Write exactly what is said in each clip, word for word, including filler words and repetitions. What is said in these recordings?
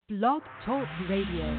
Blog Talk Radio.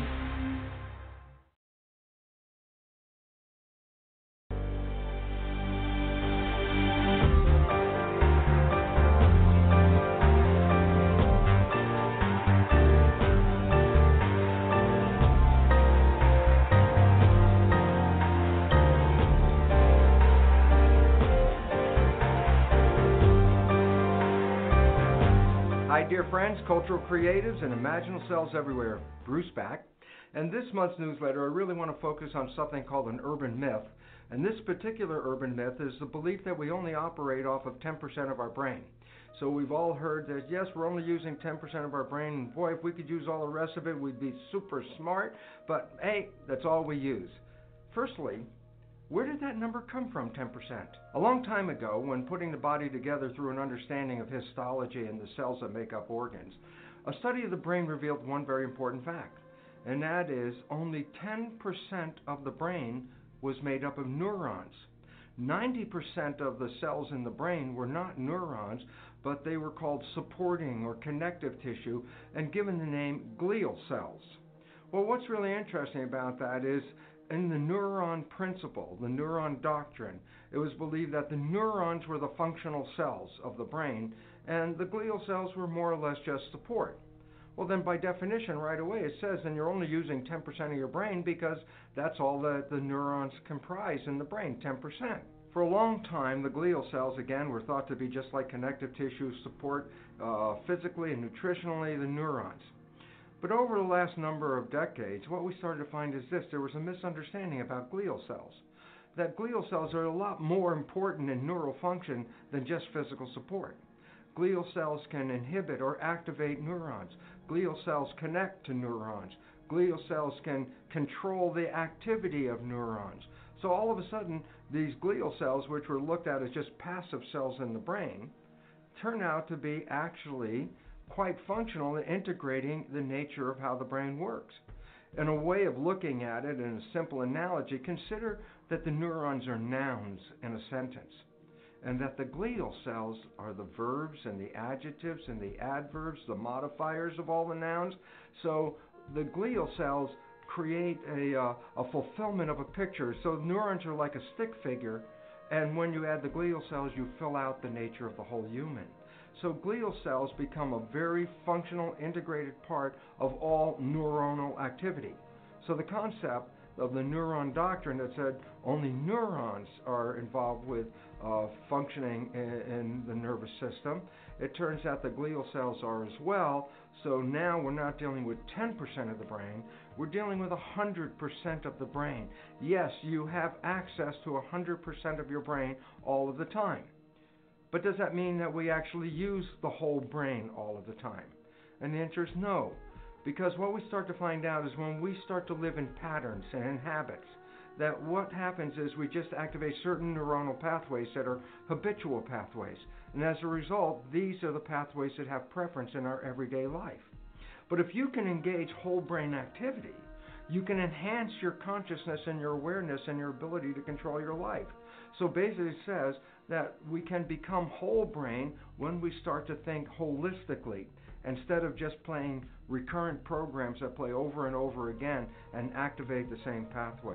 Hi, dear friends, cultural creatives, and imaginal selves everywhere. Bruce back. And this month's newsletter, I really want to focus on something called an urban myth. And this particular urban myth is the belief that we only operate off of ten percent of our brain. So we've all heard that, yes, we're only using ten percent of our brain, and boy, if we could use all the rest of it, we'd be super smart. But hey, that's all we use. Firstly, where did that number come from, ten percent? A long time ago, when putting the body together through an understanding of histology and the cells that make up organs, a study of the brain revealed one very important fact, and that is only ten percent of the brain was made up of neurons. ninety percent of the cells in the brain were not neurons, but they were called supporting or connective tissue and given the name glial cells. Well, what's really interesting about that is in the neuron principle, the neuron doctrine, it was believed that the neurons were the functional cells of the brain, and the glial cells were more or less just support. Well, then by definition, right away, it says then you're only using ten percent of your brain because that's all that the neurons comprise in the brain, ten percent. For a long time, the glial cells, again, were thought to be just like connective tissue support uh, physically and nutritionally the neurons. But over the last number of decades, what we started to find is this: there was a misunderstanding about glial cells. That glial cells are a lot more important in neural function than just physical support. Glial cells can inhibit or activate neurons. Glial cells connect to neurons. Glial cells can control the activity of neurons. So all of a sudden, these glial cells, which were looked at as just passive cells in the brain, turn out to be actually quite functional in integrating the nature of how the brain works. In a way of looking at it, in a simple analogy, consider that the neurons are nouns in a sentence, and that the glial cells are the verbs and the adjectives and the adverbs, the modifiers of all the nouns. So the glial cells create a, uh, a fulfillment of a picture. So neurons are like a stick figure, and when you add the glial cells, you fill out the nature of the whole human. So glial cells become a very functional, integrated part of all neuronal activity. So the concept of the neuron doctrine that said only neurons are involved with uh, functioning in, in the nervous system, it turns out the glial cells are as well. So now we're not dealing with ten percent of the brain, we're dealing with one hundred percent of the brain. Yes, you have access to one hundred percent of your brain all of the time. But does that mean that we actually use the whole brain all of the time? And the answer is no. Because what we start to find out is when we start to live in patterns and in habits, that what happens is we just activate certain neuronal pathways that are habitual pathways. And as a result, these are the pathways that have preference in our everyday life. But if you can engage whole brain activity, you can enhance your consciousness and your awareness and your ability to control your life. So basically it says that we can become whole brain when we start to think holistically instead of just playing recurrent programs that play over and over again and activate the same pathways.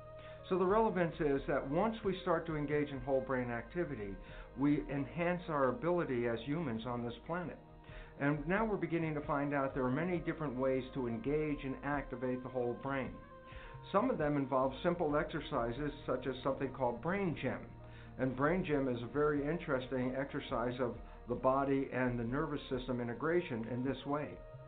So the relevance is that once we start to engage in whole brain activity, we enhance our ability as humans on this planet. And now we're beginning to find out there are many different ways to engage and activate the whole brain. Some of them involve simple exercises such as something called Brain Gym. And Brain Gym is a very interesting exercise of the body and the nervous system integration in this way.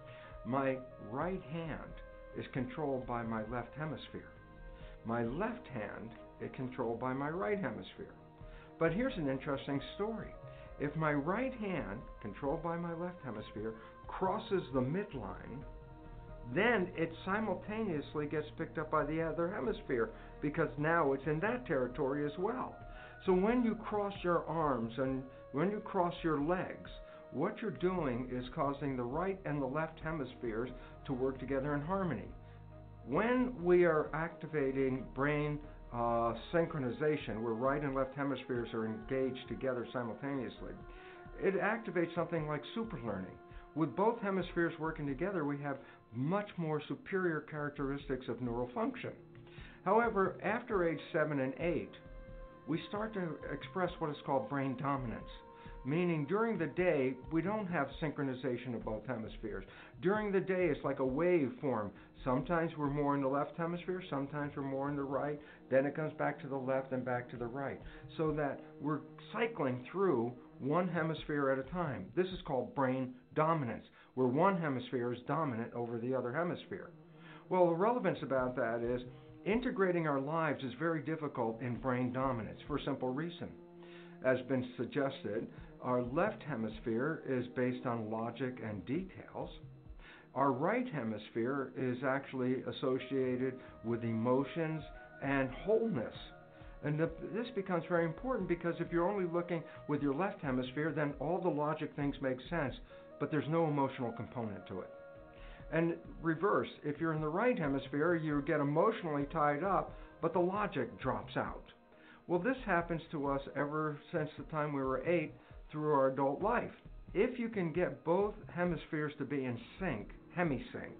My right hand is controlled by my left hemisphere. My left hand is controlled by my right hemisphere. But here's an interesting story. If my right hand, controlled by my left hemisphere, crosses the midline, then it simultaneously gets picked up by the other hemisphere because now it's in that territory as well. So when you cross your arms and when you cross your legs, what you're doing is causing the right and the left hemispheres to work together in harmony. When we are activating brain uh, synchronization, where right and left hemispheres are engaged together simultaneously, it activates something like superlearning, With both hemispheres working together, we have much more superior characteristics of neural function. However, after age seven and eight, we start to express what is called brain dominance, meaning during the day, we don't have synchronization of both hemispheres. During the day, it's like a waveform. Sometimes we're more in the left hemisphere, sometimes we're more in the right, then it comes back to the left and back to the right, so that we're cycling through one hemisphere at a time. This is called brain dominance, where one hemisphere is dominant over the other hemisphere. Well, the relevance about that is integrating our lives is very difficult in brain dominance for a simple reason. As been suggested, our left hemisphere is based on logic and details. Our right hemisphere is actually associated with emotions and wholeness. And the, this becomes very important because if you're only looking with your left hemisphere, then all the logic things make sense, but there's no emotional component to it. And reverse, if you're in the right hemisphere, you get emotionally tied up, but the logic drops out. Well, this happens to us ever since the time we were eight through our adult life. If you can get both hemispheres to be in sync, hemisync,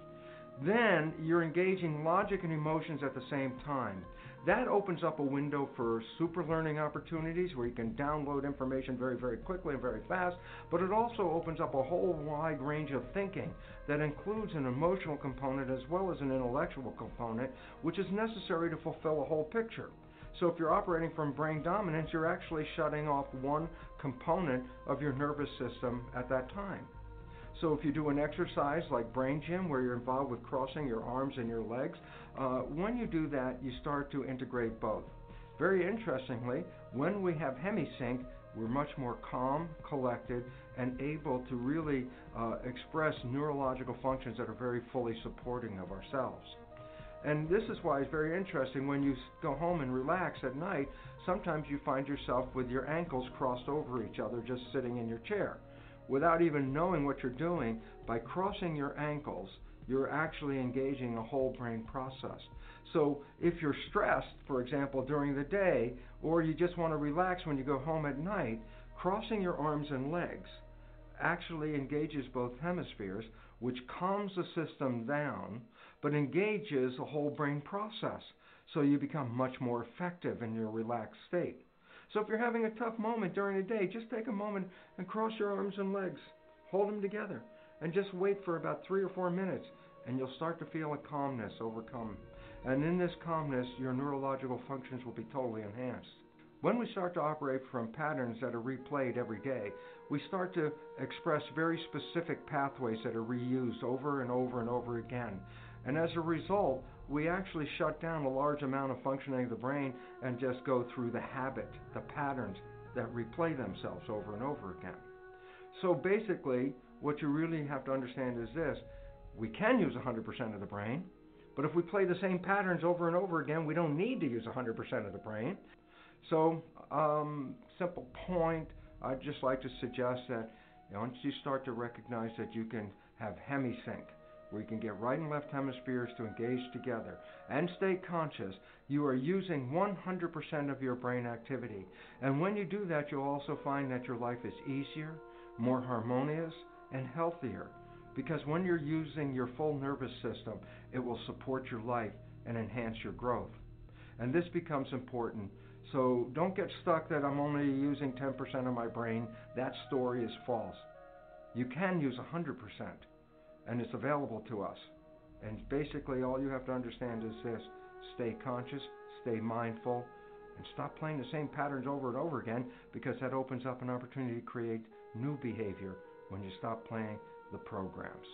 then you're engaging logic and emotions at the same time. That opens up a window for super learning opportunities where you can download information very, very quickly and very fast, but it also opens up a whole wide range of thinking that includes an emotional component as well as an intellectual component, which is necessary to fulfill a whole picture. So if you're operating from brain dominance, you're actually shutting off one component of your nervous system at that time. So if you do an exercise like brain gym where you're involved with crossing your arms and your legs, uh, when you do that, you start to integrate both. Very interestingly, when we have hemisync, we're much more calm, collected, and able to really uh, express neurological functions that are very fully supporting of ourselves. And this is why it's very interesting when you go home and relax at night, sometimes you find yourself with your ankles crossed over each other just sitting in your chair. Without even knowing what you're doing, by crossing your ankles, you're actually engaging a whole brain process. So if you're stressed, for example, during the day, or you just want to relax when you go home at night, crossing your arms and legs actually engages both hemispheres, which calms the system down, but engages a whole brain process. So you become much more effective in your relaxed state. So if you're having a tough moment during the day, just take a moment and cross your arms and legs. Hold them together and just wait for about three or four minutes and you'll start to feel a calmness overcome. And in this calmness, your neurological functions will be totally enhanced. When we start to operate from patterns that are replayed every day, we start to express very specific pathways that are reused over and over and over again. And as a result, we actually shut down a large amount of functioning of the brain and just go through the habit, the patterns that replay themselves over and over again. So basically, what you really have to understand is this. We can use one hundred percent of the brain, but if we play the same patterns over and over again, we don't need to use one hundred percent of the brain. So, um, simple point, I'd just like to suggest that once you start to recognize that you can have hemisync, where you can get right and left hemispheres to engage together and stay conscious, you are using one hundred percent of your brain activity. And when you do that, you'll also find that your life is easier, more harmonious, and healthier. Because when you're using your full nervous system, it will support your life and enhance your growth. And this becomes important. So don't get stuck that I'm only using ten percent of my brain. That story is false. You can use one hundred percent. And it's available to us. And basically all you have to understand is this. Stay conscious, stay mindful, and stop playing the same patterns over and over again, because that opens up an opportunity to create new behavior when you stop playing the programs.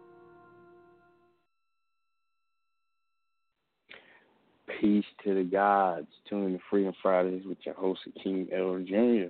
Peace to the gods. Tune in to Freedom Fridays with your host, Akeem Elder Junior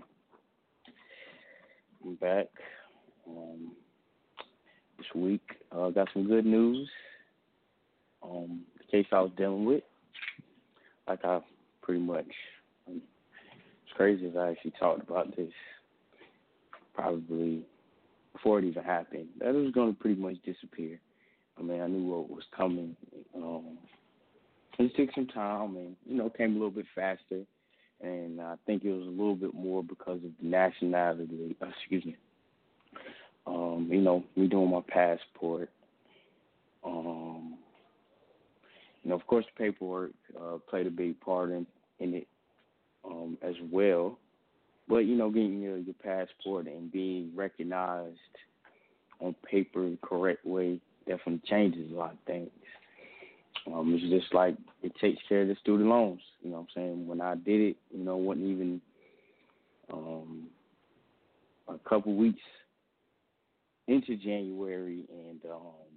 I'm back. Um, This week, I uh, got some good news. Um, the case I was dealing with, like I pretty much, um, it's crazy as I actually talked about this probably before it even happened, that it was going to pretty much disappear. I mean, I knew what was coming. Um, it took some time and, you know, came a little bit faster. And I think it was a little bit more because of the nationality, excuse me, Um, you know, me doing my passport. Um, you know, of course, the paperwork uh, played a big part in, in it um, as well. But, you know, getting your, your passport and being recognized on paper the correct way definitely changes a lot of things. Um, it's just like it takes care of the student loans. You know what I'm saying? When I did it, you know, wasn't even um, a couple weeks into January, and um,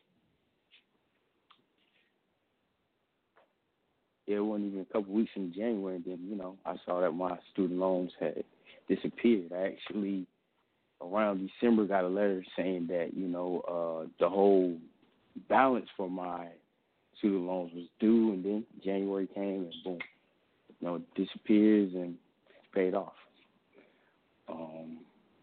it wasn't even a couple weeks in January, and then, you know, I saw that my student loans had disappeared. I actually, around December, got a letter saying that, you know, uh, the whole balance for my student loans was due, and then January came, and boom, you know, it disappears and paid off. Um,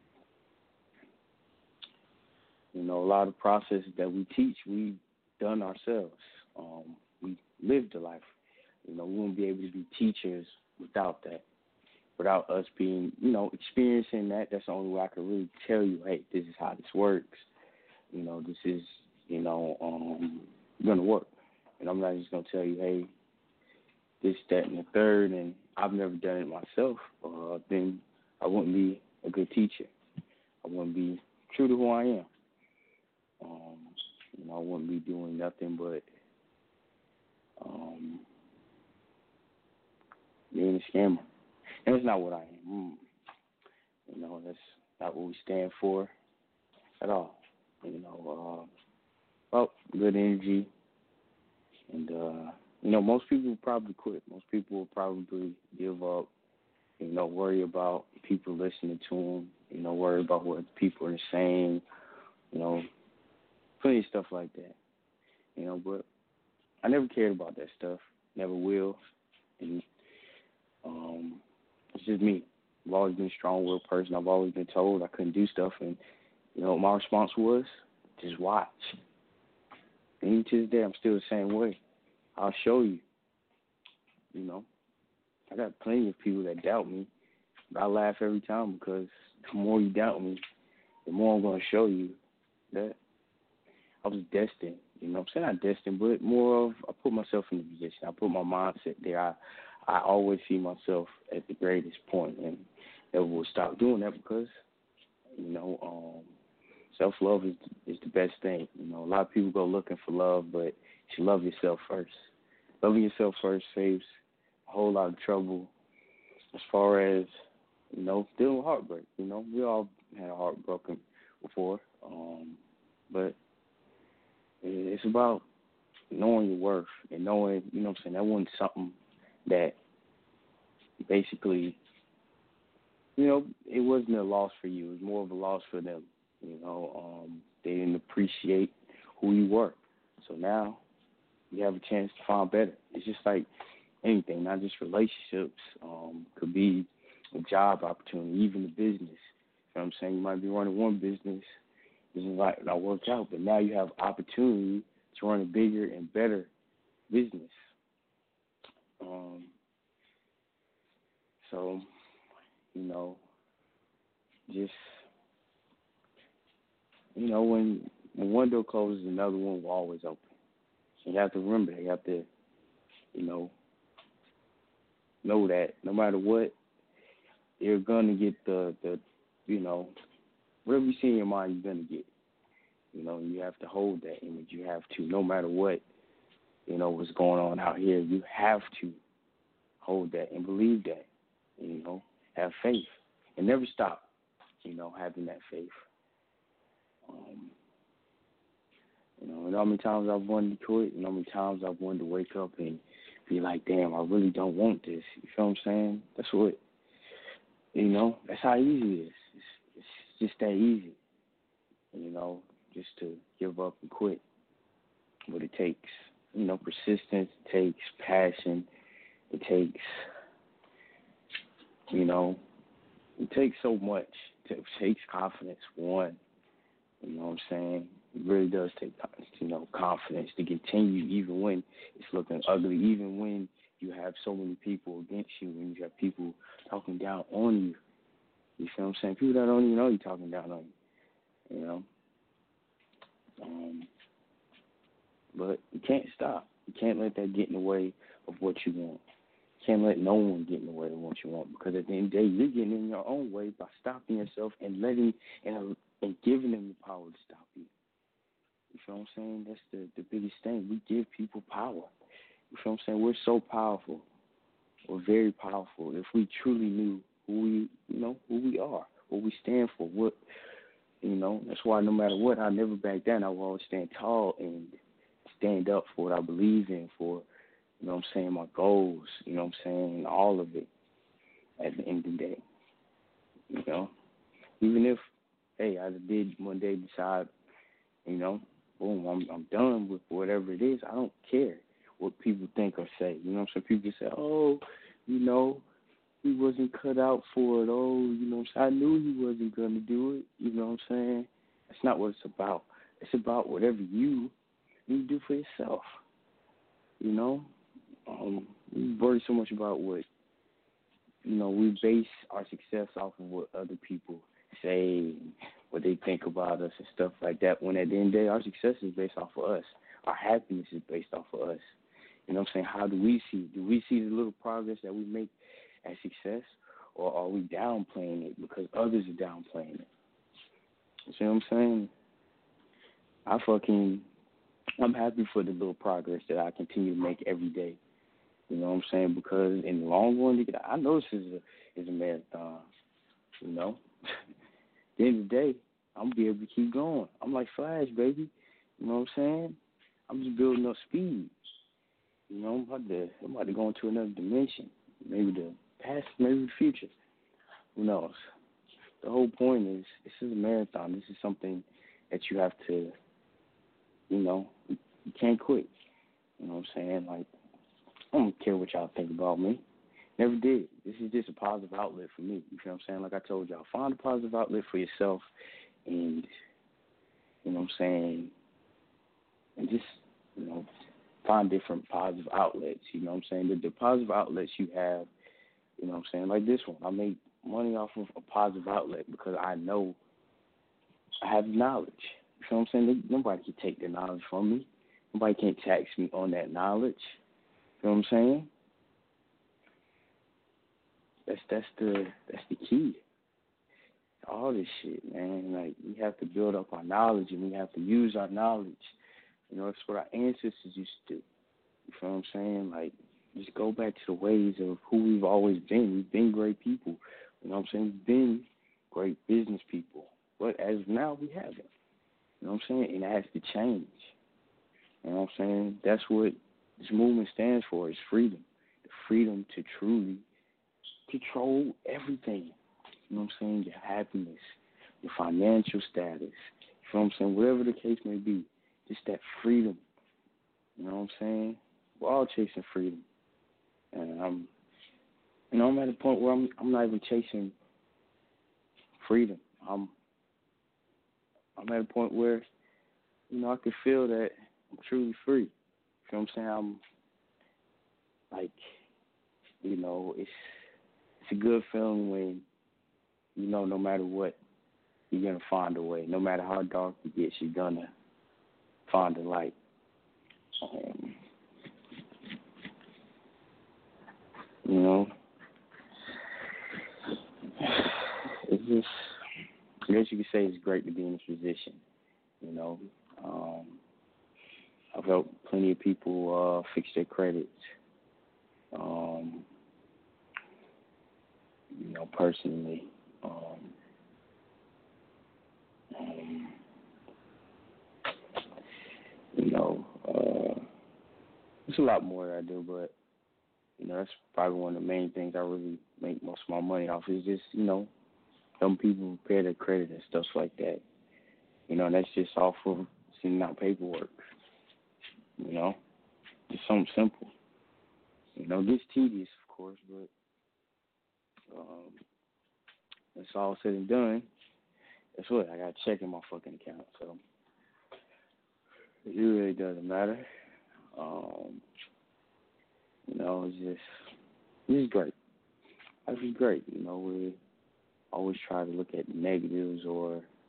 you know, a lot of processes that we teach, we've done ourselves. Um, we lived the life. You know, we wouldn't be able to be teachers without that, without us being, you know, experiencing that. That's the only way I can really tell you, hey, this is how this works. You know, this is, you know, um, going to work. And I'm not just going to tell you, hey, this, that, and the third, and I've never done it myself. Uh, then I wouldn't be a good teacher. I wouldn't be true to who I am. Um, you know, I wouldn't be doing nothing but um, being a scammer. And that's not what I am. Mm. You know, that's not what we stand for at all. You know, uh, well, good energy. And, uh, you know, most people will probably quit. Most people will probably give up, you know, worry about people listening to them, you know, worry about what people are saying, you know, plenty of stuff like that. You know, but I never cared about that stuff, never will. And um, it's just me. I've always been a strong-willed person. I've always been told I couldn't do stuff. And, you know, my response was, just watch. And even to this day, I'm still the same way. I'll show you. You know, I got plenty of people that doubt me, but I laugh every time because the more you doubt me, the more I'm going to show you that I was destined. You know, I'm saying not destined, but more of I put myself in the position. I put my mindset there. I I always see myself at the greatest point, and never will stop doing that because, you know, um, self-love is is the best thing. You know, a lot of people go looking for love, but you should love yourself first. Loving yourself first saves a whole lot of trouble as far as, you know, dealing with heartbreak. You know, we all had a heart broken before, um, but it's about knowing your worth and knowing, you know what I'm saying, that wasn't something that basically, you know, it wasn't a loss for you. It was more of a loss for them. You know, um, they didn't appreciate who you were. So now you have a chance to find better. It's just like anything, not just relationships. Um, could be a job opportunity, even a business. You know what I'm saying? You might be running one business, doesn't like not work out, but now you have opportunity to run a bigger and better business. Um, so, you know, just, you know, when, when one door closes, another one will always open. You have to remember that. You have to, you know, know that no matter what, you're going to get the, the, you know, whatever you see in your mind, you're going to get. You know, you have to hold that image. You have to, no matter what, you know, what's going on out here, you have to hold that and believe that. You know, have faith and never stop, you know, having that faith. Um, you know, and how many times I've wanted to quit, and how many times I've wanted to wake up and be like, damn, I really don't want this. You feel what I'm saying? That's what, you know, that's how easy it is. It's, it's just that easy, you know, just to give up and quit. But it takes, you know, persistence, it takes passion, it takes, you know, it takes so much. It takes confidence, one. You know what I'm saying? It really does take, you know, confidence to continue even when it's looking ugly, even when you have so many people against you, when you have people talking down on you. You feel what I'm saying? People that don't even know you're talking down on you. you know. Um, but you can't stop. You can't let that get in the way of what you want. You can't let no one get in the way of what you want, because at the end of the day, you're getting in your own way by stopping yourself and letting and, and giving them the power to stop you. You feel what I'm saying? That's the, the biggest thing. We give people power. You feel what I'm saying? We're so powerful. We're very powerful. If we truly knew who we, you know, who we are, what we stand for, what, you know, that's why no matter what, I never back down. I will always stand tall and stand up for what I believe in, for, you know what I'm saying, my goals, you know what I'm saying, all of it at the end of the day. You know, even if, hey, I did one day decide, you know, boom, I'm I'm done with whatever it is. I don't care what people think or say. You know what I'm saying? People say, oh, you know, he wasn't cut out for it. Oh, you know what I'm saying? I knew he wasn't going to do it. You know what I'm saying? That's not what it's about. It's about whatever you need to do for yourself. You know? Um, we worry so much about what, you know, we base our success off of what other people say, what they think about us and stuff like that, when at the end of the day, our success is based off of us. Our happiness is based off of us. You know what I'm saying? How do we see? Do we see the little progress that we make as success, or are we downplaying it because others are downplaying it? You see what I'm saying? I fucking, I'm happy for the little progress that I continue to make every day. You know what I'm saying? Because in the long run, I know this is a, is a marathon, you know? At the end of the day, I'm going to be able to keep going. I'm like Flash, baby. You know what I'm saying? I'm just building up speed. You know, I'm about to, I'm about to go into another dimension. Maybe the past, maybe the future. Who knows? The whole point is, this is a marathon. This is something that you have to, you know, you can't quit. You know what I'm saying? Like, I don't care what y'all think about me. Never did. This is just a positive outlet for me. You feel what I'm saying? Like I told y'all, find a positive outlet for yourself, and, you know what I'm saying, and just, you know, find different positive outlets. You know what I'm saying? The, the positive outlets you have, you know what I'm saying, like this one. I make money off of a positive outlet because I know I have knowledge. You feel what I'm saying? Nobody can take the knowledge from me. Nobody can tax me on that knowledge. You know what I'm saying? That's that's the that's the key to all this shit, man. Like, we have to build up our knowledge, and we have to use our knowledge. You know, that's what our ancestors used to do. You feel what I'm saying? Like, just go back to the ways of who we've always been. We've been great people. You know what I'm saying? We've been great business people. But as of now, we haven't. You know what I'm saying? And it has to change. You know what I'm saying? That's what this movement stands for, is freedom. The freedom to truly control everything. You know what I'm saying? Your happiness, your financial status. You know what I'm saying? Whatever the case may be, just that freedom. You know what I'm saying? We're all chasing freedom. And I'm, you know, I'm at a point where I'm, I'm not even chasing freedom. I'm, I'm at a point where, you know, I can feel that I'm truly free. You know what I'm saying? I'm, like, you know, it's, it's a good feeling when, you know, no matter what, you're going to find a way. No matter how dark it gets, you're going to find a light. Um, you know, it's just, I guess you could say it's great to be in this position. You know, um, I've helped plenty of people uh, fix their credits. Um, you know, personally, um, um, you know, uh, there's a lot more that I do, but, you know, that's probably one of the main things I really make most of my money off, is just, you know, helping people repair their credit and stuff like that. You know, that's just off of sending out paperwork. You know, just something simple. You know, it's tedious, of course, but um, it's all said and done. That's what I got a check in my fucking account, so it really doesn't matter. Um, you know, it's just, it's great. Life is great. You know, we always try to look at the negatives or,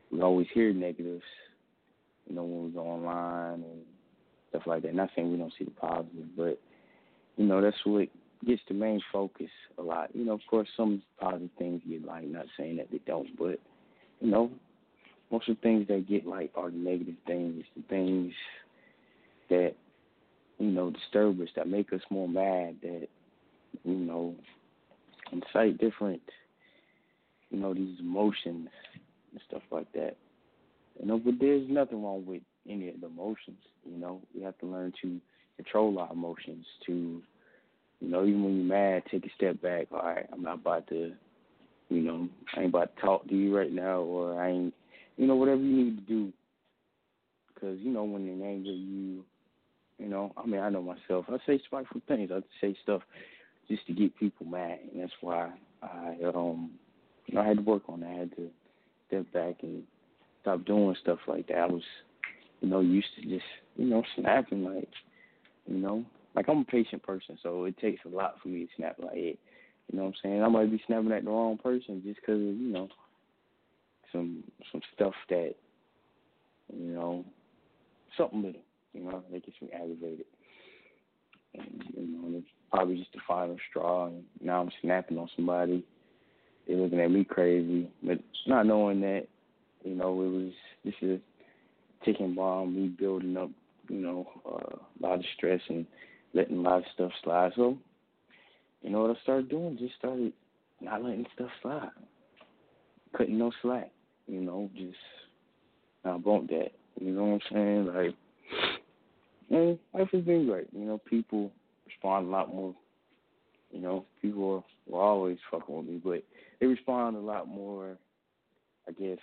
we always hear negatives, you know, when we go online and stuff like that. Not saying we don't see the positive, but, you know, that's what gets the main focus a lot. You know, of course, some positive things get liked, not saying that they don't, but, you know, most of the things that get liked are the negative things, the things that, you know, disturb us, that make us more mad, that, you know, incite different, you know, these emotions and stuff like that. You know, but there's nothing wrong with any of the emotions, you know. We have to learn to control our emotions, to, you know, even when you're mad, take a step back. All right, I'm not about to, you know, I ain't about to talk to you right now, or I ain't, you know, whatever you need to do. Because, you know, when in anger, you, you know, I mean, I know myself. I say spiteful things. I say stuff just to get people mad, and that's why I, um, you know, I had to work on that. I had to step back and stop doing stuff like that. I was, you know, used to just, you know, snapping like, you know, like I'm a patient person, so it takes a lot for me to snap like it. You know what I'm saying? I might be snapping at the wrong person just because of, you know, some some stuff that, you know, something little, you know, that gets me aggravated. And, you know, it's probably just the final straw, and now I'm snapping on somebody. They're looking at me crazy, but not knowing that, you know, it was just a ticking bomb, me building up, you know, uh, a lot of stress and letting a lot of stuff slide. So, you know, what I started doing, just started not letting stuff slide. Cutting no slack, you know, just I bump that. You know what I'm saying? Like, and life has been great. You know, people respond a lot more. You know, people will always fucking with me, but they respond a lot more, I guess.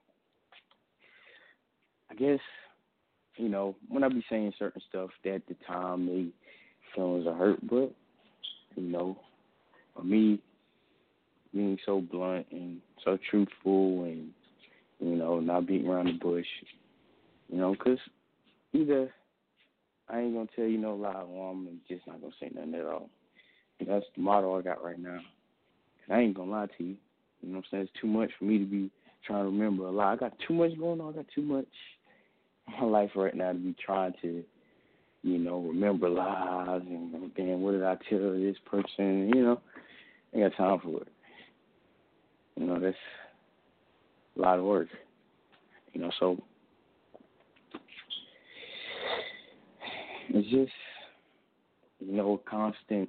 I guess, you know, when I be saying certain stuff that at the time they feelings are hurt, but, you know, for me, being so blunt and so truthful and, you know, not beating around the bush, you know, because either I ain't going to tell you no lie or I'm just not going to say nothing at all. And that's the motto I got right now. And I ain't going to lie to you. You know what I'm saying? It's too much for me to be trying to remember a lie. I got too much going on. I got too much in my life right now to be trying to, you know, remember lies and, damn, what did I tell this person? You know, I ain't got time for it. You know, that's a lot of work. You know, so it's just, you know, a constant,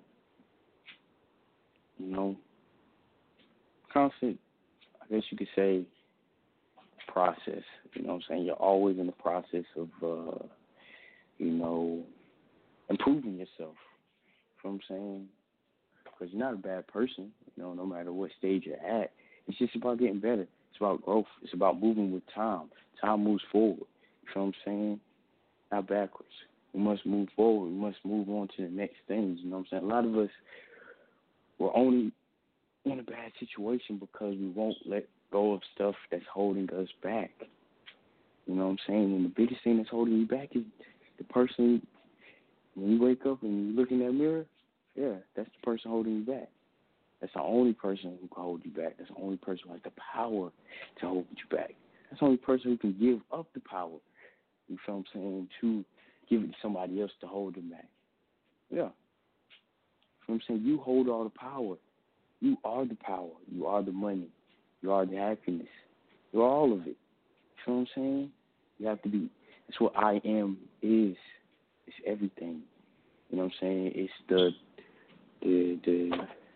you know, constant, I guess you could say, process. You know what I'm saying? You're always in the process of, uh, you know, improving yourself. You know what I'm saying? Because you're not a bad person, you know, no matter what stage you're at. It's just about getting better. It's about growth. It's about moving with time. Time moves forward. You know what I'm saying? Not backwards. We must move forward. We must move on to the next things. You know what I'm saying? A lot of us were only in a bad situation because we won't let go of stuff that's holding us back. You know what I'm saying? And the biggest thing that's holding you back is the person, when you wake up and you look in that mirror, yeah, that's the person holding you back. That's the only person who can hold you back. That's the only person who has the power to hold you back. That's the only person who can give up the power, you feel what I'm saying, to give it to somebody else to hold them back. Yeah. You know what I'm saying? You hold all the power. You are the power. You are the money. You are the happiness. You are all of it. You know what I'm saying? You have to be. That's what I am is. It's everything. You know what I'm saying? It's the the the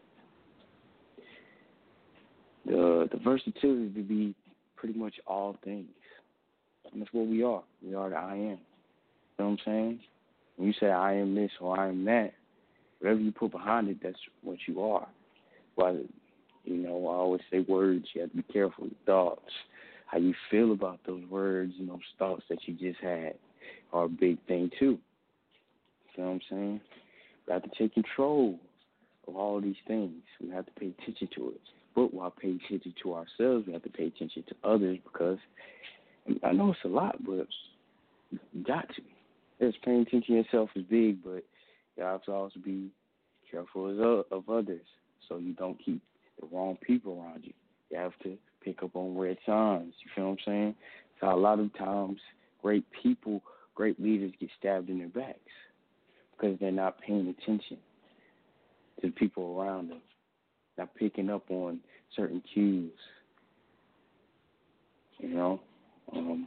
the, the versatility to be pretty much all things. And that's what we are. We are the I am. You know what I'm saying? When you say I am this or I am that, whatever you put behind it, that's what you are. But, you know, I always say words, you have to be careful with thoughts. How you feel about those words and those thoughts that you just had are a big thing, too. You know what I'm saying? We have to take control of all these things. We have to pay attention to it. But while paying attention to ourselves, we have to pay attention to others because, I know it's a lot, but you got to. Yes, paying attention to yourself is big, but you have to also be careful of others so you don't keep the wrong people around you. You have to pick up on red signs. You feel what I'm saying? So a lot of times, great people, great leaders get stabbed in their backs because they're not paying attention to the people around them, not picking up on certain cues. You know, um,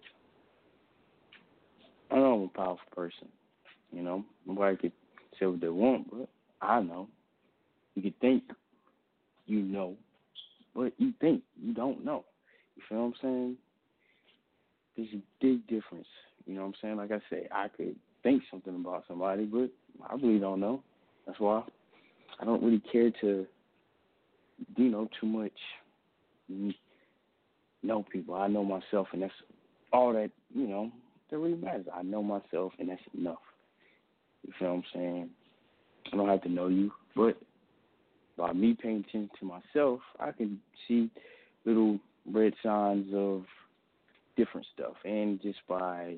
I know I'm a powerful person. You know, nobody could say what they want, but I know. You could think you know, but you think you don't know. You feel what I'm saying? There's a big difference. You know what I'm saying? Like I say, I could think something about somebody, but I really don't know. That's why I don't really care to, you know, too much know people. I know myself, and that's all that, you know, that really matters. I know myself, and that's enough. You feel what I'm saying? I don't have to know you, but by me paying attention to myself, I can see little red signs of different stuff. And just by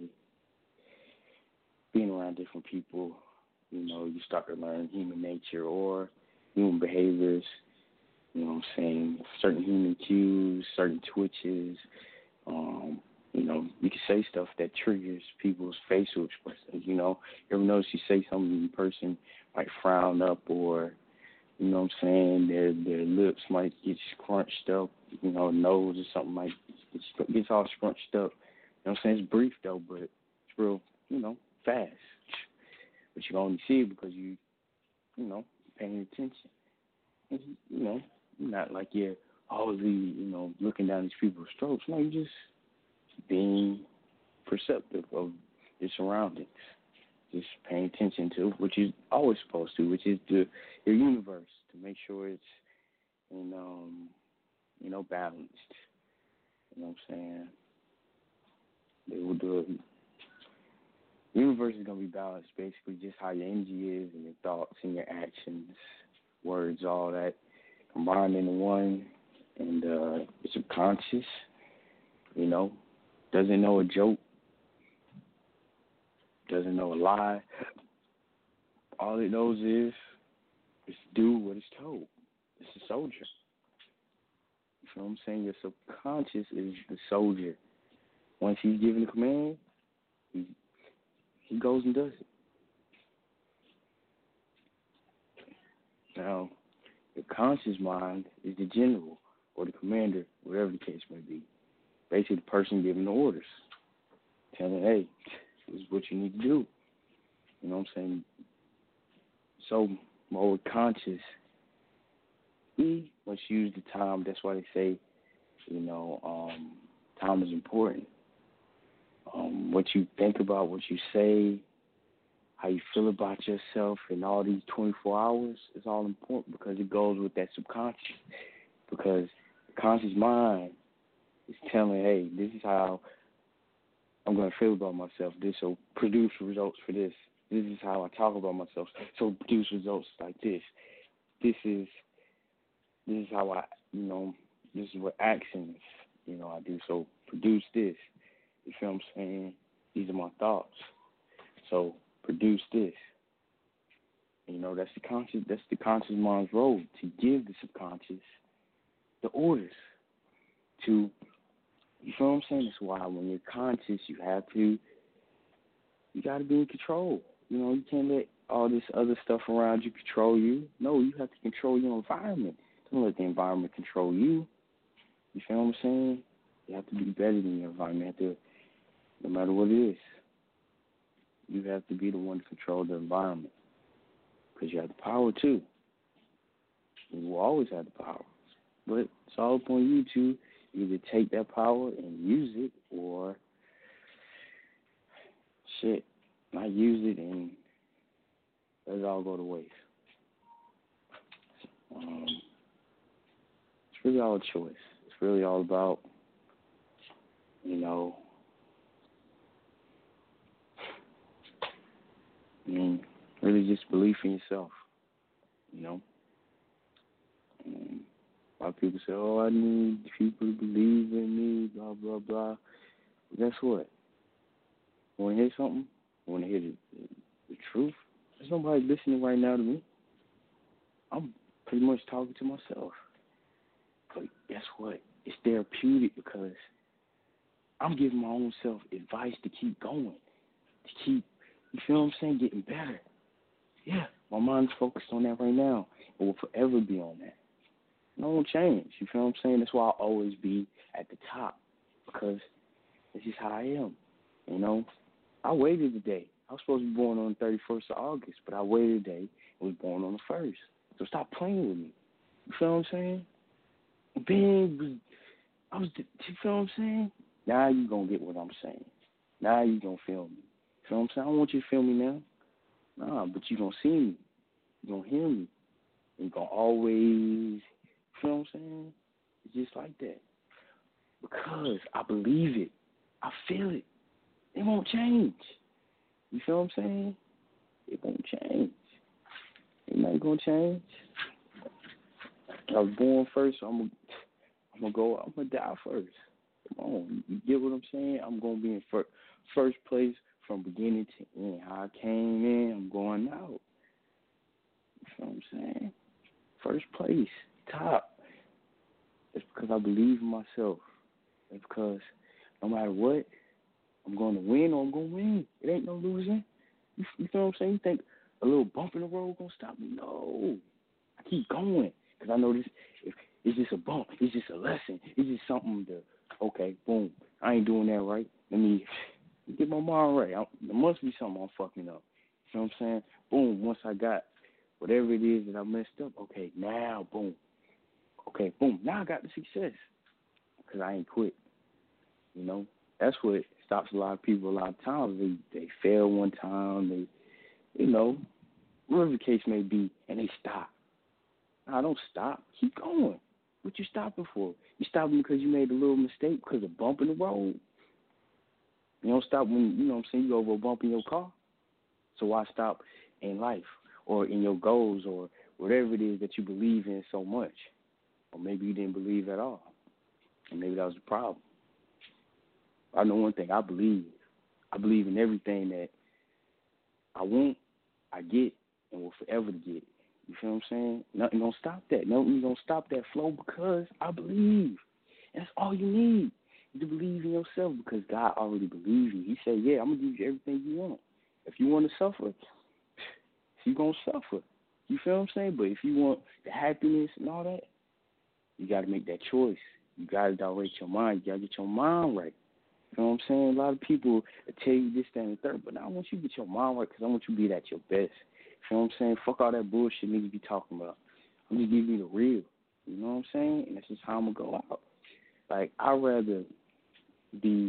being around different people, you know, you start to learn human nature or human behaviors, you know what I'm saying, certain human cues, certain twitches. Um, you know, you can say stuff that triggers people's facial expressions, you know. You ever notice you say something in person, like frown up or, you know what I'm saying, their their lips might get scrunched up, you know, nose or something might get gets all scrunched up. You know what I'm saying? It's brief, though, but it's real, you know, fast. But you can only see it because you, you know, paying attention. And, you know, not like you're always, you know, looking down these people's throats. No, you're just being perceptive of your surroundings. Just paying attention to what you're always supposed to, which is the your universe, to make sure it's, in, um, you know, balanced. You know what I'm saying? They will do it. The universe is going to be balanced, basically just how your energy is and your thoughts and your actions, words, all that combined into one. And uh, your subconscious, you know, doesn't know a joke, doesn't know a lie. All it knows is it's do what it's told. It's a soldier. You know what I'm saying? Your subconscious is the soldier. Once he's given a command, he, he goes and does it. Now, the conscious mind is the general or the commander, whatever the case may be. Basically, the person giving the orders, telling, hey, this is what you need to do. You know what I'm saying? So, more conscious, we must use the time. That's why they say, you know, um, time is important. Um, what you think about, what you say, how you feel about yourself in all these twenty-four hours is all important because it goes with that subconscious. Because the conscious mind is telling, hey, this is how I'm going to feel about myself. This will produce results for this. This is how I talk about myself. So produce results like this. This is this is how I, you know, this is what actions, you know, I do. So produce this. You feel what I'm saying? These are my thoughts. So produce this. You know, that's the conscious that's the conscious mind's role, to give the subconscious the orders to, you feel what I'm saying? That's why when you're conscious, you have to, you got to be in control. You know, you can't let all this other stuff around you control you. No, you have to control your environment. Don't let the environment control you. You feel what I'm saying? You have to be better than your environment. You have to, no matter what it is, you have to be the one to control the environment because you have the power too. You will always have the power. But it's all up on you to either take that power and use it or, shit, not use it and let it all go to waste. Um, it's really all a choice. It's really all about, you know, I mean, really just belief in yourself, you know. Um, a lot of people say, oh, I need people to believe in me, blah, blah, blah. But guess what? Want to hear something? Want to hear the, the, the truth? There's nobody listening right now to me. I'm pretty much talking to myself. But guess what? it's therapeutic because I'm giving my own self advice to keep going, to keep, you feel what I'm saying, getting better. Yeah, my mind's focused on that right now. It will forever be on that. No one change. You feel what I'm saying? That's why I'll always be at the top because it's just how I am. You know, I waited a day. I was supposed to be born on the thirty-first of August, but I waited a day and was born on the first. So stop playing with me. You feel what I'm saying? Being was, I was, you feel what I'm saying? Now you going to get what I'm saying. Now you going to feel me. You feel what I'm saying? I don't want you to feel me now. Nah, but you going to see me. You going to hear me. You going to always, you feel what I'm saying? It's just like that. Because I believe it. I feel it. It won't change. You feel what I'm saying? It won't change. It ain't going to change. I was born first, so I'm going I'm to go, I'm going to die first. Come on. You get what I'm saying? I'm going to be in fir- first place from beginning to end. How I came in, I'm going out. You feel what I'm saying? First place, top. It's because I believe in myself. It's because no matter what, I'm going to win or I'm going to win. It ain't no losing. You, you feel what I'm saying? You think a little bump in the road going to stop me? No. I keep going because I know this. If, it's just a bump. It's just a lesson. It's just something to, okay, boom. I ain't doing that right. Let me get my mind right. I, there must be something I'm fucking up. You know what I'm saying? Boom. Once I got whatever it is that I messed up, okay, now, boom. Okay, boom. Now I got the success because I ain't quit. You know? That's what stops a lot of people a lot of times. They, they fail one time. They, you know, whatever the case may be, and they stop. Nah, don't stop. Keep going. What you stopping for? You stopping because you made a little mistake because of bump in the road. You don't stop when, you know what I'm saying, you go over a bump in your car. So why stop in life or in your goals or whatever it is that you believe in so much? Or maybe you didn't believe at all. And maybe that was the problem. I know one thing. I believe. I believe in everything that I want, I get, and will forever get. You feel what I'm saying? Nothing gonna stop that. Nothing gonna stop that flow because I believe. And that's all you need. You to believe in yourself because God already believes you. He said, yeah, I'm gonna give you everything you want. If you want to suffer, you're gonna suffer. You feel what I'm saying? But if you want the happiness and all that, you gotta make that choice. You gotta direct your mind. You gotta get your mind right. You know what I'm saying? A lot of people will tell you this, that, and the third, but now I want you to get your mind right because I want you to be at your best. You know what I'm saying? Fuck all that bullshit niggas be talking about. I'm just giving you the real. You know what I'm saying? And that's just how I'm going to go out. Like, I'd rather be,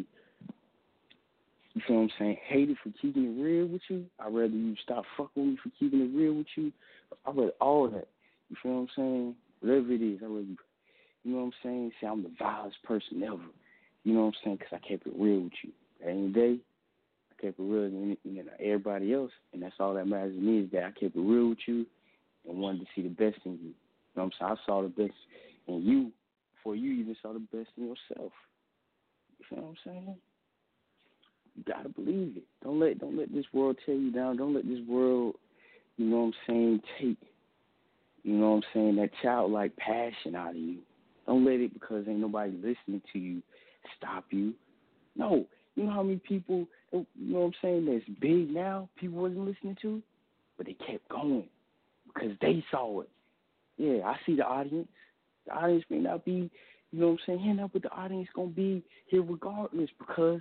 you feel what I'm saying, hated for keeping it real with you. I'd rather you stop fucking with me for keeping it real with you. I'd rather all that. You feel what I'm saying? Whatever it is, I'd rather, you know what I'm saying, say I'm the vilest person ever. You know what I'm saying? Because I kept it real with you. At the end of the day, I kept it real with you know, everybody else, and that's all that matters to me is that I kept it real with you and wanted to see the best in you. You know what I'm saying? I saw the best in you before you even saw the best in yourself. You feel what I'm saying? You gotta believe it. Don't let don't let this world tear you down. Don't let this world, you know what I'm saying, take, you know what I'm saying, that childlike passion out of you. Don't let it because ain't nobody listening to you stop you. No. You know how many people, you know what I'm saying, that's big now, people wasn't listening to, but they kept going because they saw it. Yeah, I see the audience. The audience may not be, you know what I'm saying, here now, but the audience going to be here regardless because,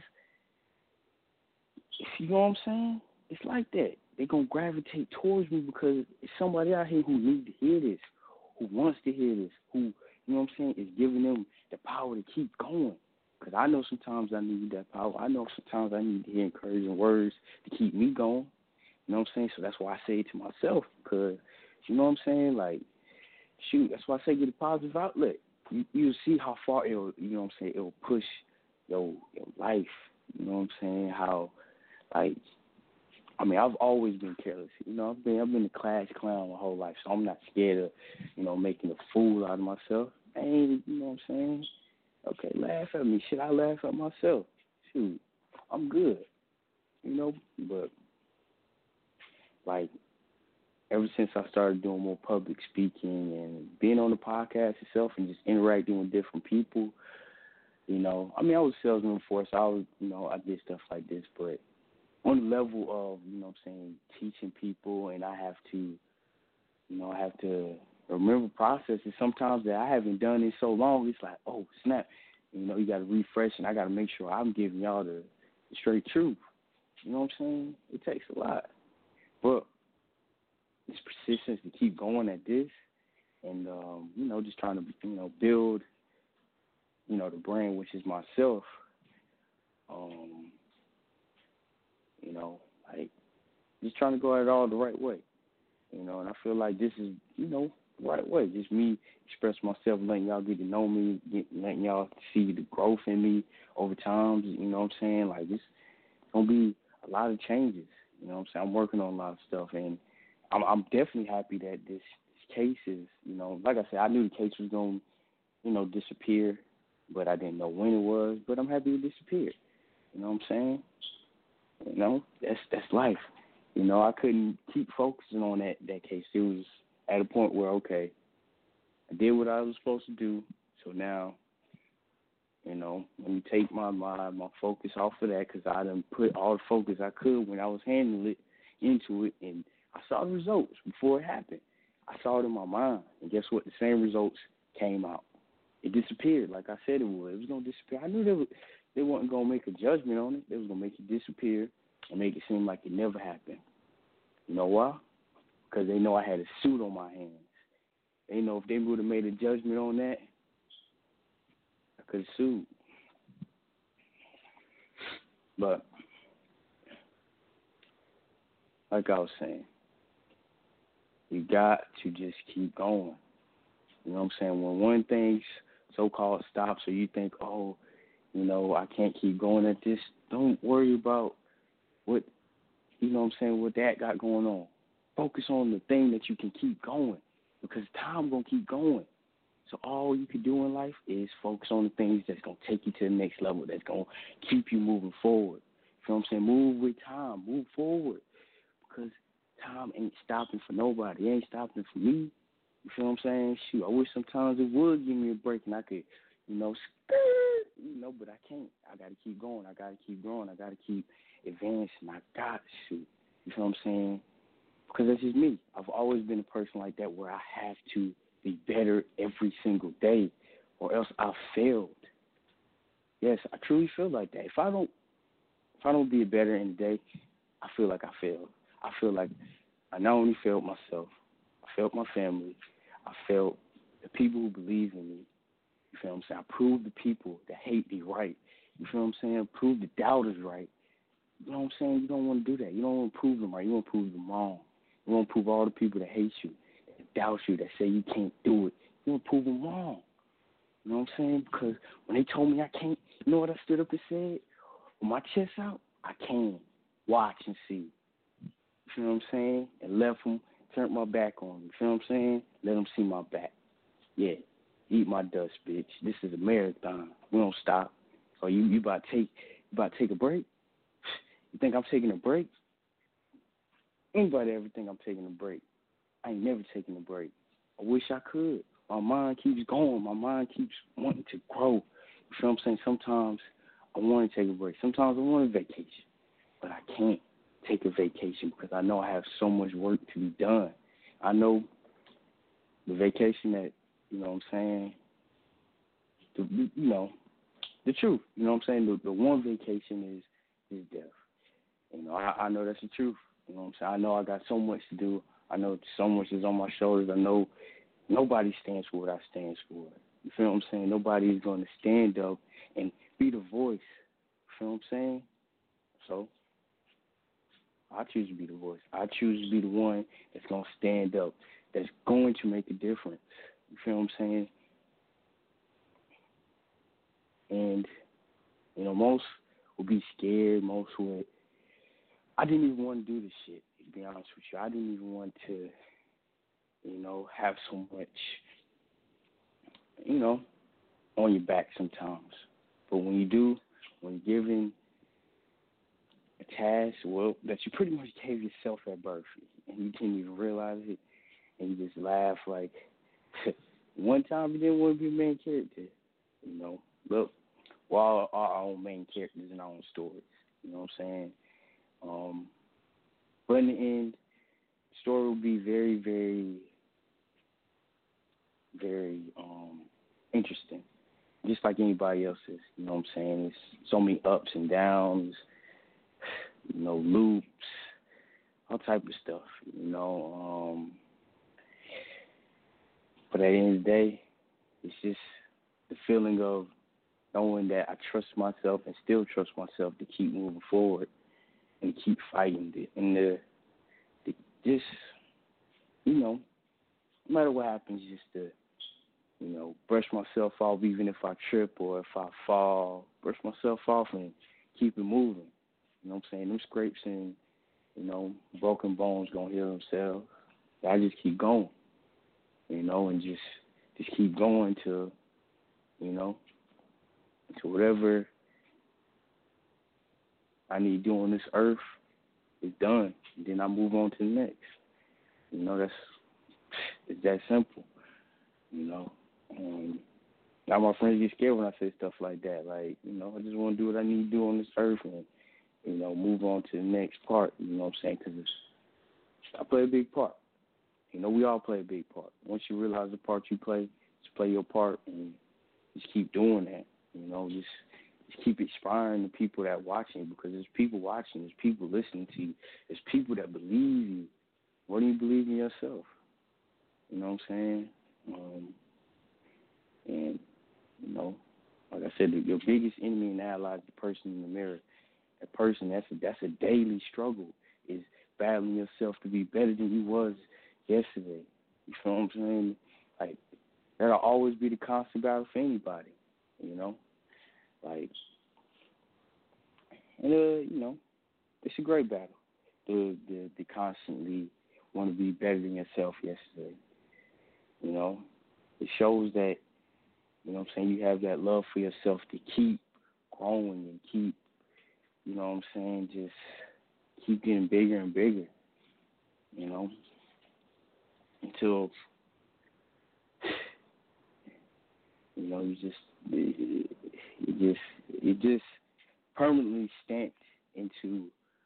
you know what I'm saying, it's like that. They're going to gravitate towards me because it's somebody out here who needs to hear this, who wants to hear this, who, you know what I'm saying, is giving them the power to keep going. Because I know sometimes I need that power. I know sometimes I need to hear encouraging words to keep me going. You know what I'm saying? So that's why I say it to myself. Because, you know what I'm saying? Like, shoot, that's why I say get a positive outlet. You, you'll see how far it'll, you know what I'm saying, it'll push your, your life. You know what I'm saying? How, like, I mean, I've always been careless. You know, I've been, I've been a class clown my whole life. So I'm not scared of, you know, making a fool out of myself. I ain't, you know what I'm saying? Okay, laugh at me. Should I laugh at myself? Shoot, I'm good. You know, but, like, ever since I started doing more public speaking and being on the podcast itself and just interacting with different people, you know, I mean, I was a salesman before, so I was, you know, I did stuff like this, but on the level of, you know what I'm saying, teaching people, and I have to, you know, I have to remember processes sometimes that I haven't done in so long. It's like, oh, snap. You know, you got to refresh, and I got to make sure I'm giving y'all the, the straight truth. You know what I'm saying? It takes a lot. But it's persistence to keep going at this and, um, you know, just trying to, you know, build, you know, the brand, which is myself. Um, you know, like, just trying to go at it all the right way. You know, and I feel like this is, you know, the right way. Just me express myself, letting y'all get to know me, get, letting y'all see the growth in me over time. You know what I'm saying? Like, it's going to be a lot of changes. You know what I'm saying? I'm working on a lot of stuff, and I'm, I'm definitely happy that this, this case is, you know, like I said, I knew the case was going to, you know, disappear, but I didn't know when it was, but I'm happy it disappeared. You know what I'm saying? You know, that's that's life. You know, I couldn't keep focusing on that, that case. It was at a point where, okay, I did what I was supposed to do, so now, you know, let me take my mind, my focus off of that, because I done put all the focus I could when I was handling it into it, and I saw the results before it happened. I saw it in my mind, and guess what? The same results came out. It disappeared like I said it would. It was going to disappear. I knew they, would, they weren't going to make a judgment on it. They was going to make it disappear and make it seem like it never happened. You know why? Because they know I had a suit on my hands. They know if they would have made a judgment on that, I could have sued. But, like I was saying, you got to just keep going. You know what I'm saying? When one thing so-called stops or you think, oh, you know, I can't keep going at this, don't worry about what, you know what I'm saying, what that got going on. Focus on the thing that you can keep going, because time going to keep going. So all you can do in life is focus on the things that's going to take you to the next level, that's going to keep you moving forward. You know what I'm saying? Move with time. Move forward, because time ain't stopping for nobody. It ain't stopping for me. You feel what I'm saying? Shoot, I wish sometimes it would give me a break and I could, you know, skirt, you know, but I can't. I got to keep going. I got to keep growing. I got to keep advancing. I got to shoot. You feel what I'm saying? Because that's just me. I've always been a person like that where I have to be better every single day or else I've failed. Yes, I truly feel like that. If I don't if I don't be better in the day, I feel like I failed. I feel like I not only failed myself, I failed my family, I failed the people who believe in me. You feel what I'm saying? I proved the people that hate me right. You feel what I'm saying? Prove the doubters right. You know what I'm saying? You don't want to do that. You don't want to prove them right. You want to prove them wrong. You want to prove all the people that hate you, that doubt you, that say you can't do it. You want to prove them wrong. You know what I'm saying? Because when they told me I can't, you know what I stood up and said? With my chest out, I can. Watch and see. You feel what I'm saying? And left them, turned my back on them. You feel what I'm saying? Let them see my back. Yeah. Eat my dust, bitch. This is a marathon. We don't stop. So you, you about to take you about to take a break? You think I'm taking a break? Anybody ever think I'm taking a break? I ain't never taking a break. I wish I could. My mind keeps going. My mind keeps wanting to grow. You feel what I'm saying? Sometimes I want to take a break. Sometimes I want a vacation. But I can't take a vacation because I know I have so much work to be done. I know the vacation that, you know what I'm saying, the, you know, the truth. You know what I'm saying? The, the one vacation is, is death. You know, I, I know that's the truth. You know what I'm saying? I know I got so much to do. I know so much is on my shoulders. I know nobody stands for what I stand for. You feel what I'm saying? Nobody is going to stand up and be the voice. You feel what I'm saying? So I choose to be the voice. I choose to be the one that's going to stand up, that's going to make a difference. You feel what I'm saying? And, you know, most would be scared. Most would. I didn't even want to do this shit, to be honest with you. I didn't even want to, you know, have so much, you know, on your back sometimes. But when you do, when you're given a task, well, that you pretty much gave yourself at birth, and you didn't even realize it, and you just laugh like, one time you didn't want to be a main character, you know. Look, we're all our own main characters in our own stories, you know what I'm saying? Um, but in the end, the story will be very, very, very um, interesting, just like anybody else's, you know what I'm saying? There's so many ups and downs, you know, loops, all type of stuff, you know. Um, but at the end of the day, it's just the feeling of knowing that I trust myself and still trust myself to keep moving forward and keep fighting it. And the, the just, you know, no matter what happens, just to, you know, brush myself off even if I trip or if I fall, brush myself off and keep it moving. You know what I'm saying? Them scrapes and, you know, broken bones gonna heal themselves. I just keep going, you know, and just just keep going to, you know, to whatever I need to do on this earth is done. And then I move on to the next. You know, that's it's that simple. You know, um, now my friends get scared when I say stuff like that. Like, you know, I just want to do what I need to do on this earth and, you know, move on to the next part. You know what I'm saying? Because I play a big part. You know, we all play a big part. Once you realize the part you play, just play your part and just keep doing that. You know, just just keep inspiring the people that watching, because there's people watching, there's people listening to you, there's people that believe you. What do you believe in yourself? You know what I'm saying? Um, and, you know, like I said, your biggest enemy and ally is the person in the mirror. That person, that's a, that's a daily struggle, is battling yourself to be better than you was yesterday. You feel what I'm saying? Like, that'll always be the constant battle for anybody, you know? Like, and, uh, you know, it's a great battle. The, the, the constantly want to be better than yourself yesterday. You know, it shows that, you know what I'm saying, you have that love for yourself to keep growing and keep, you know what I'm saying, just keep getting bigger and bigger, you know, until, you know, you just, it, it just, it just permanently stamped into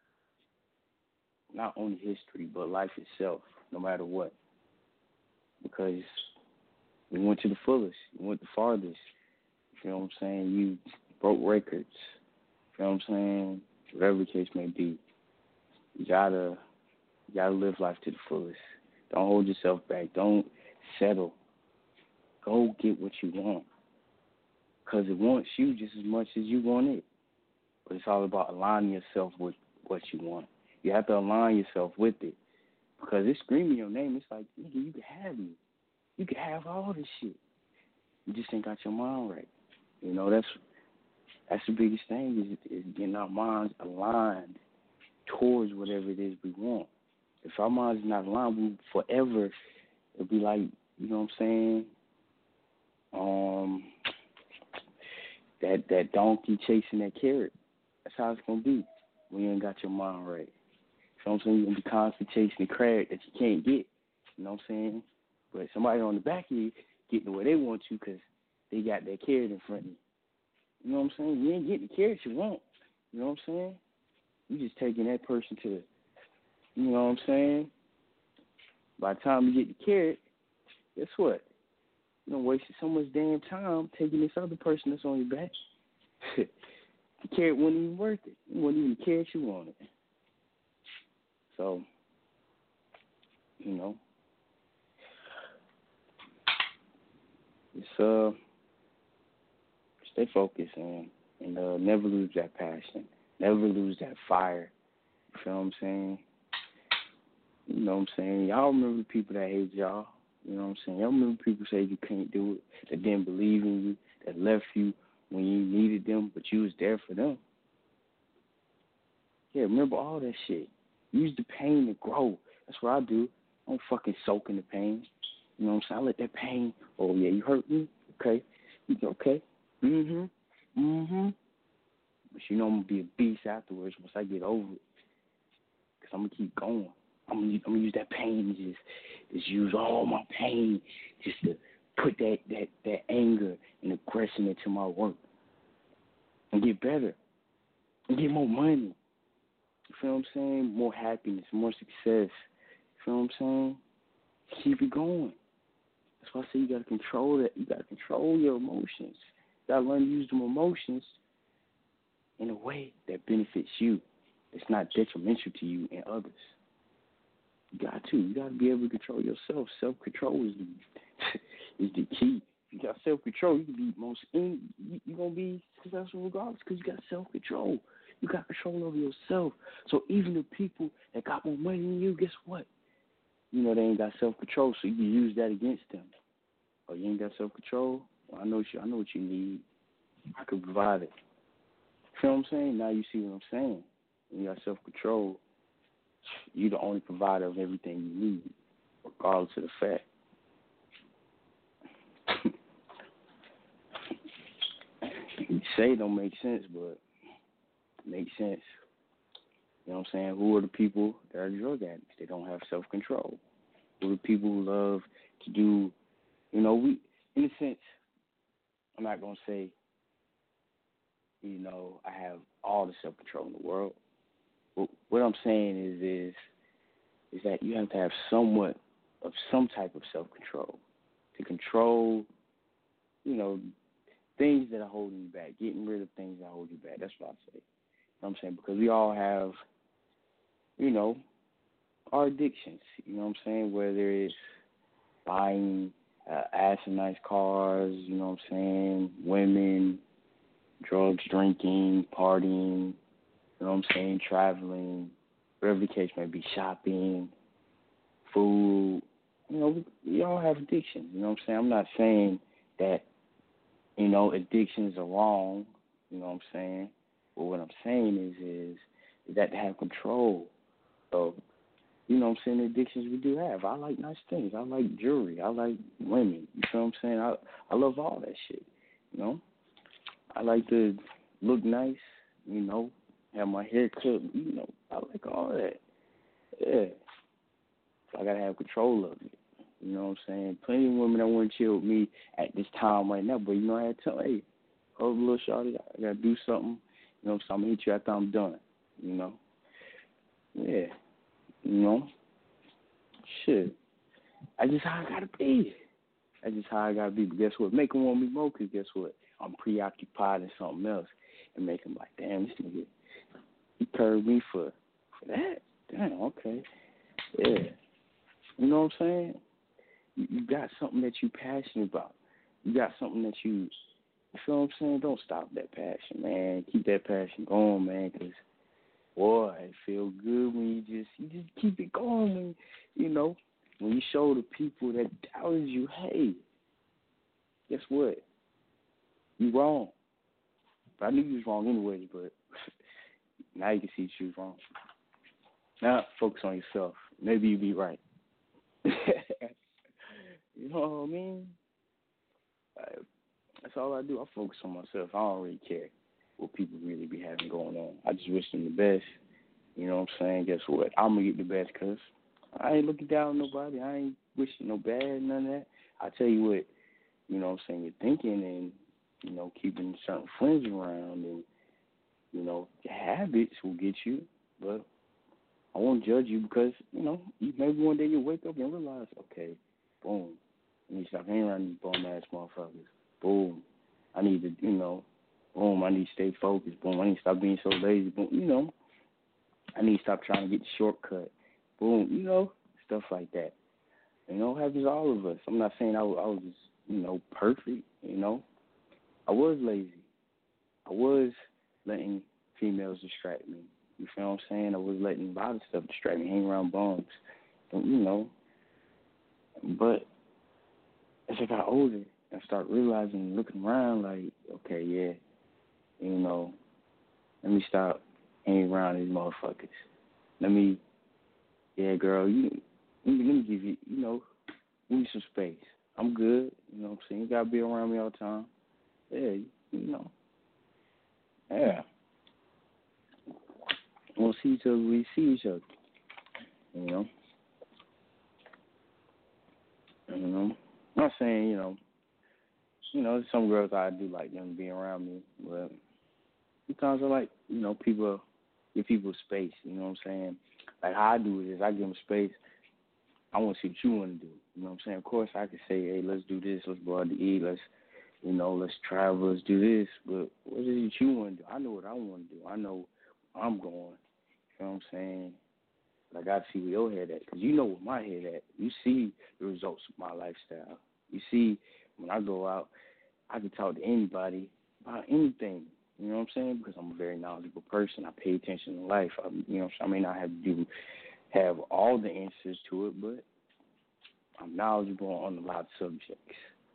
not only history, but life itself, no matter what. Because you went to the fullest, you went the farthest, you know what I'm saying, you broke records, you know what I'm saying, whatever the case may be. You gotta, you gotta live life to the fullest. Don't hold yourself back. Don't settle. Go get what you want, because it wants you just as much as you want it. But it's all about aligning yourself with what you want. You have to align yourself with it, because it's screaming your name. It's like, nigga, you can have me. You can have all this shit. You just ain't got your mind right. You know, that's that's the biggest thing, is, is getting our minds aligned towards whatever it is we want. If our minds is not aligned, we forever, it'll be like, you know what I'm saying, um, that that donkey chasing that carrot. That's how it's going to be when you ain't got your mind right. You know what I'm saying? You're going to be constantly chasing the carrot that you can't get. You know what I'm saying? But somebody on the back of you getting where they want you because they got that carrot in front of you. You know what I'm saying? You ain't getting the carrot you want. You know what I'm saying? You just taking that person to the, you know what I'm saying? By the time you get the carrot, guess what? You don't waste so much damn time taking this other person that's on your back. The carrot wasn't even worth it. It wasn't even the carrot you wanted. So, you know, it's, uh, stay focused, man, and uh, never lose that passion. Never lose that fire. You feel what I'm saying? You know what I'm saying? Y'all remember the people that hate y'all. You know what I'm saying? Y'all remember people say you can't do it, that didn't believe in you, that left you when you needed them, but you was there for them. Yeah, remember all that shit. Use the pain to grow. That's what I do. I don't fucking soak in the pain. You know what I'm saying? I let that pain, oh, yeah, you hurt me? Okay. Okay. Mm-hmm. Mm-hmm. But you know I'm gonna be a beast afterwards once I get over it. Cause I'm gonna keep going. I'm gonna, I'm gonna use that pain to just, just use all my pain just to put that, that, that anger and aggression into my work and get better and get more money. You feel what I'm saying? More happiness, more success. You feel what I'm saying? Keep it going. That's why I say you gotta control that. You gotta control your emotions. You gotta learn to use them emotions in a way that benefits you. It's not detrimental to you and others. You got to. You got to be able to control yourself. Self-control is the, is the key. If you got self-control, you can be most in, you, you're going to be successful regardless because you got self-control. You got control over yourself. So even the people that got more money than you, guess what? You know, they ain't got self-control, so you can use that against them. Oh, you ain't got self-control? Well, I know, you, I know what you need. I can provide it. You feel what I'm saying? Now you see what I'm saying. When you got self-control, you're the only provider of everything you need, regardless of the fact. You say it don't make sense, but it makes sense. You know what I'm saying? Who are the people that are drug addicts? They don't have self-control. Who are the people who love to do, you know, we, in a sense, I'm not going to say, you know, I have all the self-control in the world. What I'm saying is, is, is that you have to have somewhat of some type of self-control to control, you know, things that are holding you back, getting rid of things that hold you back. That's what I say. You know what I'm saying? Because we all have, you know, our addictions. You know what I'm saying? Whether it's buying uh, asinine cars, you know what I'm saying, women, drugs, drinking, partying, you know what I'm saying, traveling, whatever the case may be, shopping, food. You know, we, we all have addictions. You know what I'm saying? I'm not saying that, you know, addictions are wrong. You know what I'm saying? But what I'm saying is, is, is that to have control of, you know what I'm saying, the addictions we do have. I like nice things. I like jewelry. I like women. You know what I'm saying? I, I love all that shit, you know? I like to look nice, you know, have my hair cut, you know, I like all that. Yeah. So I got to have control of it. You know what I'm saying? Plenty of women that want to chill with me at this time right now, but, you know, I had to tell them, hey, hold a little shawty, I got to do something. You know what I'm saying? I'm going to hit you after I'm done, you know? Yeah. You know? Shit. That's just how I got to be. That's just how I got to be. But guess what? Make them want me more because guess what? I'm preoccupied in something else and make them like, damn, this nigga, he curved me for, for that? Damn, okay. Yeah. You know what I'm saying? You, you got something that you're passionate about. You got something that you, you feel what I'm saying? Don't stop that passion, man. Keep that passion going, man, because, boy, it feels good when you just, you just keep it going. When, you know, when you show the people that doubted you, hey, guess what? You wrong. But I knew you was wrong anyway, but now you can see you was wrong. Now focus on yourself. Maybe you be right. You know what I mean? I, that's all I do. I focus on myself. I don't really care what people really be having going on. I just wish them the best. You know what I'm saying? Guess what? I'm going to get the best because I ain't looking down on nobody. I ain't wishing no bad, none of that. I tell you what, you know what I'm saying, you're thinking and, you know, keeping certain friends around and, you know, your habits will get you. But I won't judge you because, you know, you, maybe one day you'll wake up and realize, okay, boom, I need to stop hanging around these bum-ass motherfuckers. Boom, I need to, you know, boom, I need to stay focused. Boom, I need to stop being so lazy. Boom, you know, I need to stop trying to get the shortcut. Boom, you know, stuff like that. You know, it happens to all of us. I'm not saying I was, I was you know, perfect, you know. I was lazy. I was letting females distract me. You feel what I'm saying? I was letting a lot of stuff distract me, hang around bums, and, you know. But as I got older, I started realizing, looking around, like, okay, yeah, you know, let me stop hanging around these motherfuckers. Let me, yeah, girl, you, let me, let me give you, you know, give me some space. I'm good, you know what I'm saying? You got to be around me all the time. Yeah, you know. Yeah. we'll see each other. We see each other. You know. You know. I'm not saying you know. You know, some girls I do like them being around me, but sometimes I like you know people give people space. You know what I'm saying? Like how I do it is I give them space. I want to see what you want to do. You know what I'm saying? Of course, I could say, hey, let's do this. Let's go out to eat. Let's, you know, let's travel. Let's do this. But what is it you want to do? I know what I want to do. I know where I'm going. You know what I'm saying? But I got to see where your head at. Because you know where my head at. You see the results of my lifestyle. You see when I go out, I can talk to anybody about anything. You know what I'm saying? Because I'm a very knowledgeable person. I pay attention to life. I, you know, I may not have to do have all the answers to it, but I'm knowledgeable on a lot of subjects.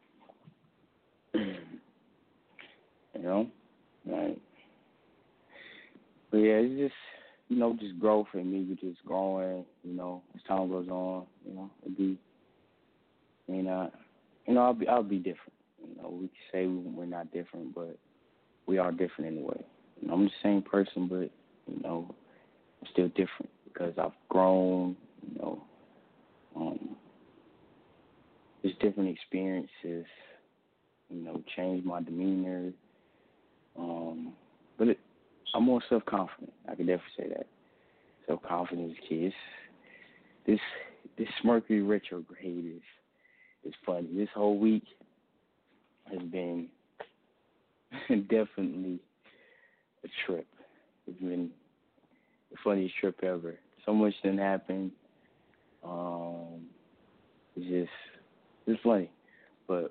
You know? Right. But yeah, it's just, you know, just growth in me. We're just growing, you know, as time goes on, you know, it'll be, you know, you know, I'll be, I'll be different. You know, we can say we're not different, but we are different in a way. You know, I'm the same person, but, you know, I'm still different. Because I've grown, you know, um, just different experiences, you know, changed my demeanor. Um, but it, I'm more self-confident. I can definitely say that. Self-confident as kids. This this Mercury retrograde is is funny. This whole week has been definitely a trip. It's been the funniest trip ever. So much didn't happen. Um, it's just, it's funny. But,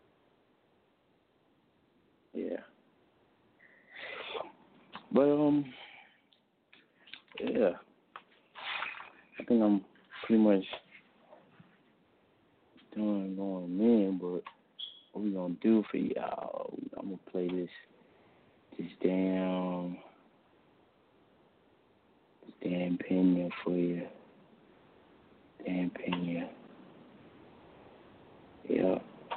yeah. But, um, yeah. I think I'm pretty much done going in, but what we gonna do for y'all? I'm gonna play this, this damn... Dan Pena for you. Dan Pena. Yeah.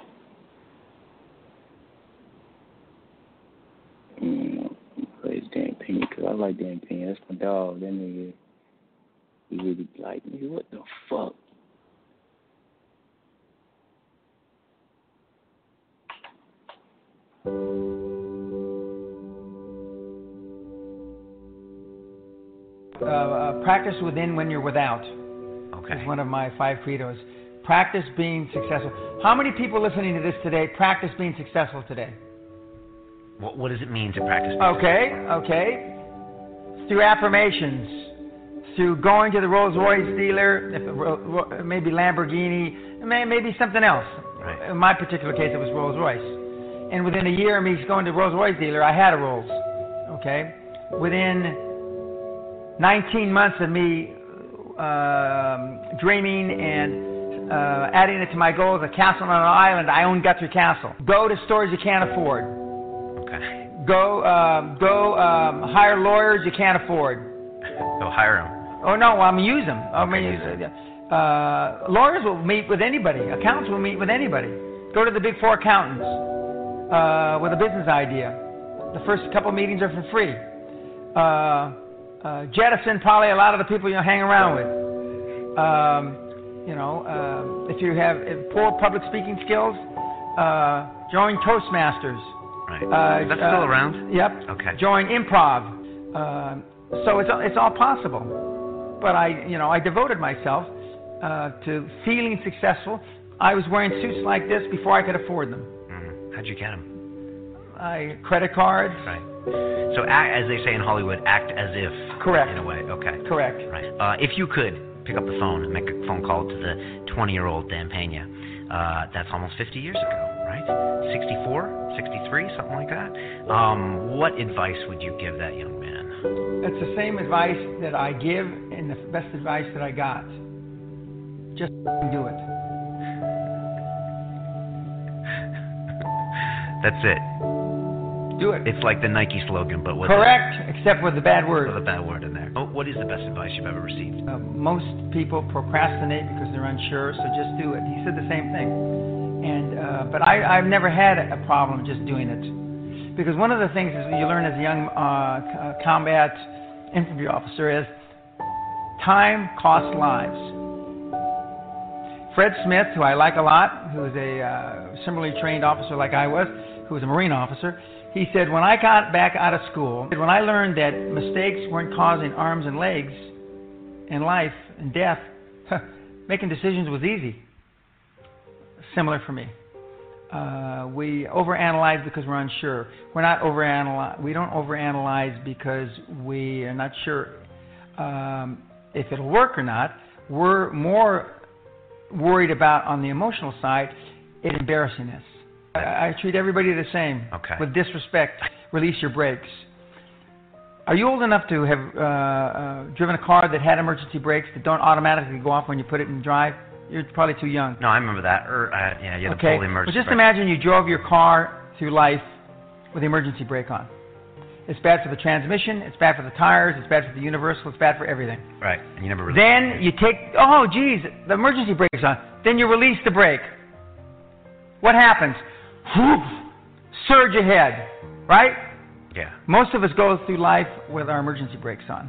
Mm, plays Dan Pena because I like Dan Pena. That's my dog. That nigga, he really like me. What the fuck? Uh, uh, practice within when you're without. Okay. Is one of my five credos. Practice being successful. How many people listening to this today practice being successful today? What, what does it mean to practice? Okay, okay. Through affirmations, through going to the Rolls Royce dealer, if, maybe Lamborghini, maybe something else. Right. In my particular case, it was Rolls Royce. And within a year of me going to the Rolls Royce dealer, I had a Rolls. Okay. Within nineteen months of me um, dreaming and uh, adding it to my goals, a castle on an island, I own Guthrie Castle. Go to stores you can't afford. Okay. Go uh, go um, hire lawyers you can't afford. Go hire them. Oh, no, I mean, use them. I Okay, mean, use them. Uh, lawyers will meet with anybody. Accountants will meet with anybody. Go to the big four accountants uh, with a business idea. The first couple meetings are for free. Uh, Uh, jettison probably a lot of the people you hang around with. Um, you know, uh, if you have if poor public speaking skills, uh, join Toastmasters. Right. Uh, Is that uh, still around? Yep. Okay. Join improv. Uh, so it's it's all possible. But I, you know, I devoted myself uh, to feeling successful. I was wearing suits like this before I could afford them. Mm-hmm. How'd you get them? I credit cards. Right. So, act, as they say in Hollywood, act as if. Correct. In a way. Okay. Correct. Right. Uh, if you could pick up the phone and make a phone call to the twenty-year-old Dan Pena, uh, that's almost fifty years ago, right? sixty-four, sixty-three, something like that. Um, what advice would you give that young man? It's the same advice that I give and the best advice that I got. Just do it. That's it. Do it. It's like the Nike slogan, but with correct, except with the bad word. With a bad word in there. Oh, what is the best advice you've ever received? Uh, most people procrastinate because they're unsure, so just do it. He said the same thing. And uh, but I, I've never had a problem just doing it, because one of the things is you learn as a young uh, combat infantry officer is time costs lives. Fred Smith, who I like a lot, who is a uh, similarly trained officer like I was, who was a Marine officer, he said, when I got back out of school, when I learned that mistakes weren't causing arms and legs and life and death, making decisions was easy. Similar for me. Uh, we overanalyze because we're unsure. We're not overanalyze. We don't overanalyze because we are not sure um, if it'll work or not. We're more worried about, on the emotional side, it embarrassing us. I, I treat everybody the same. Okay. With disrespect. Release your brakes. Are you old enough to have uh, uh, driven a car that had emergency brakes that don't automatically go off when you put it in drive? You're probably too young. No, I remember that. Or, uh, yeah, you had okay. to pull the emergency Well, just brake. imagine you drove your car through life with the emergency brake on. It's bad for the transmission, it's bad for the tires, it's bad for the universal, it's bad for everything. Right, and you never really... Then you take, oh, geez, the emergency brake's on. Then you release the brake. What happens? Whoof, surge ahead, right? Yeah. Most of us go through life with our emergency brakes on.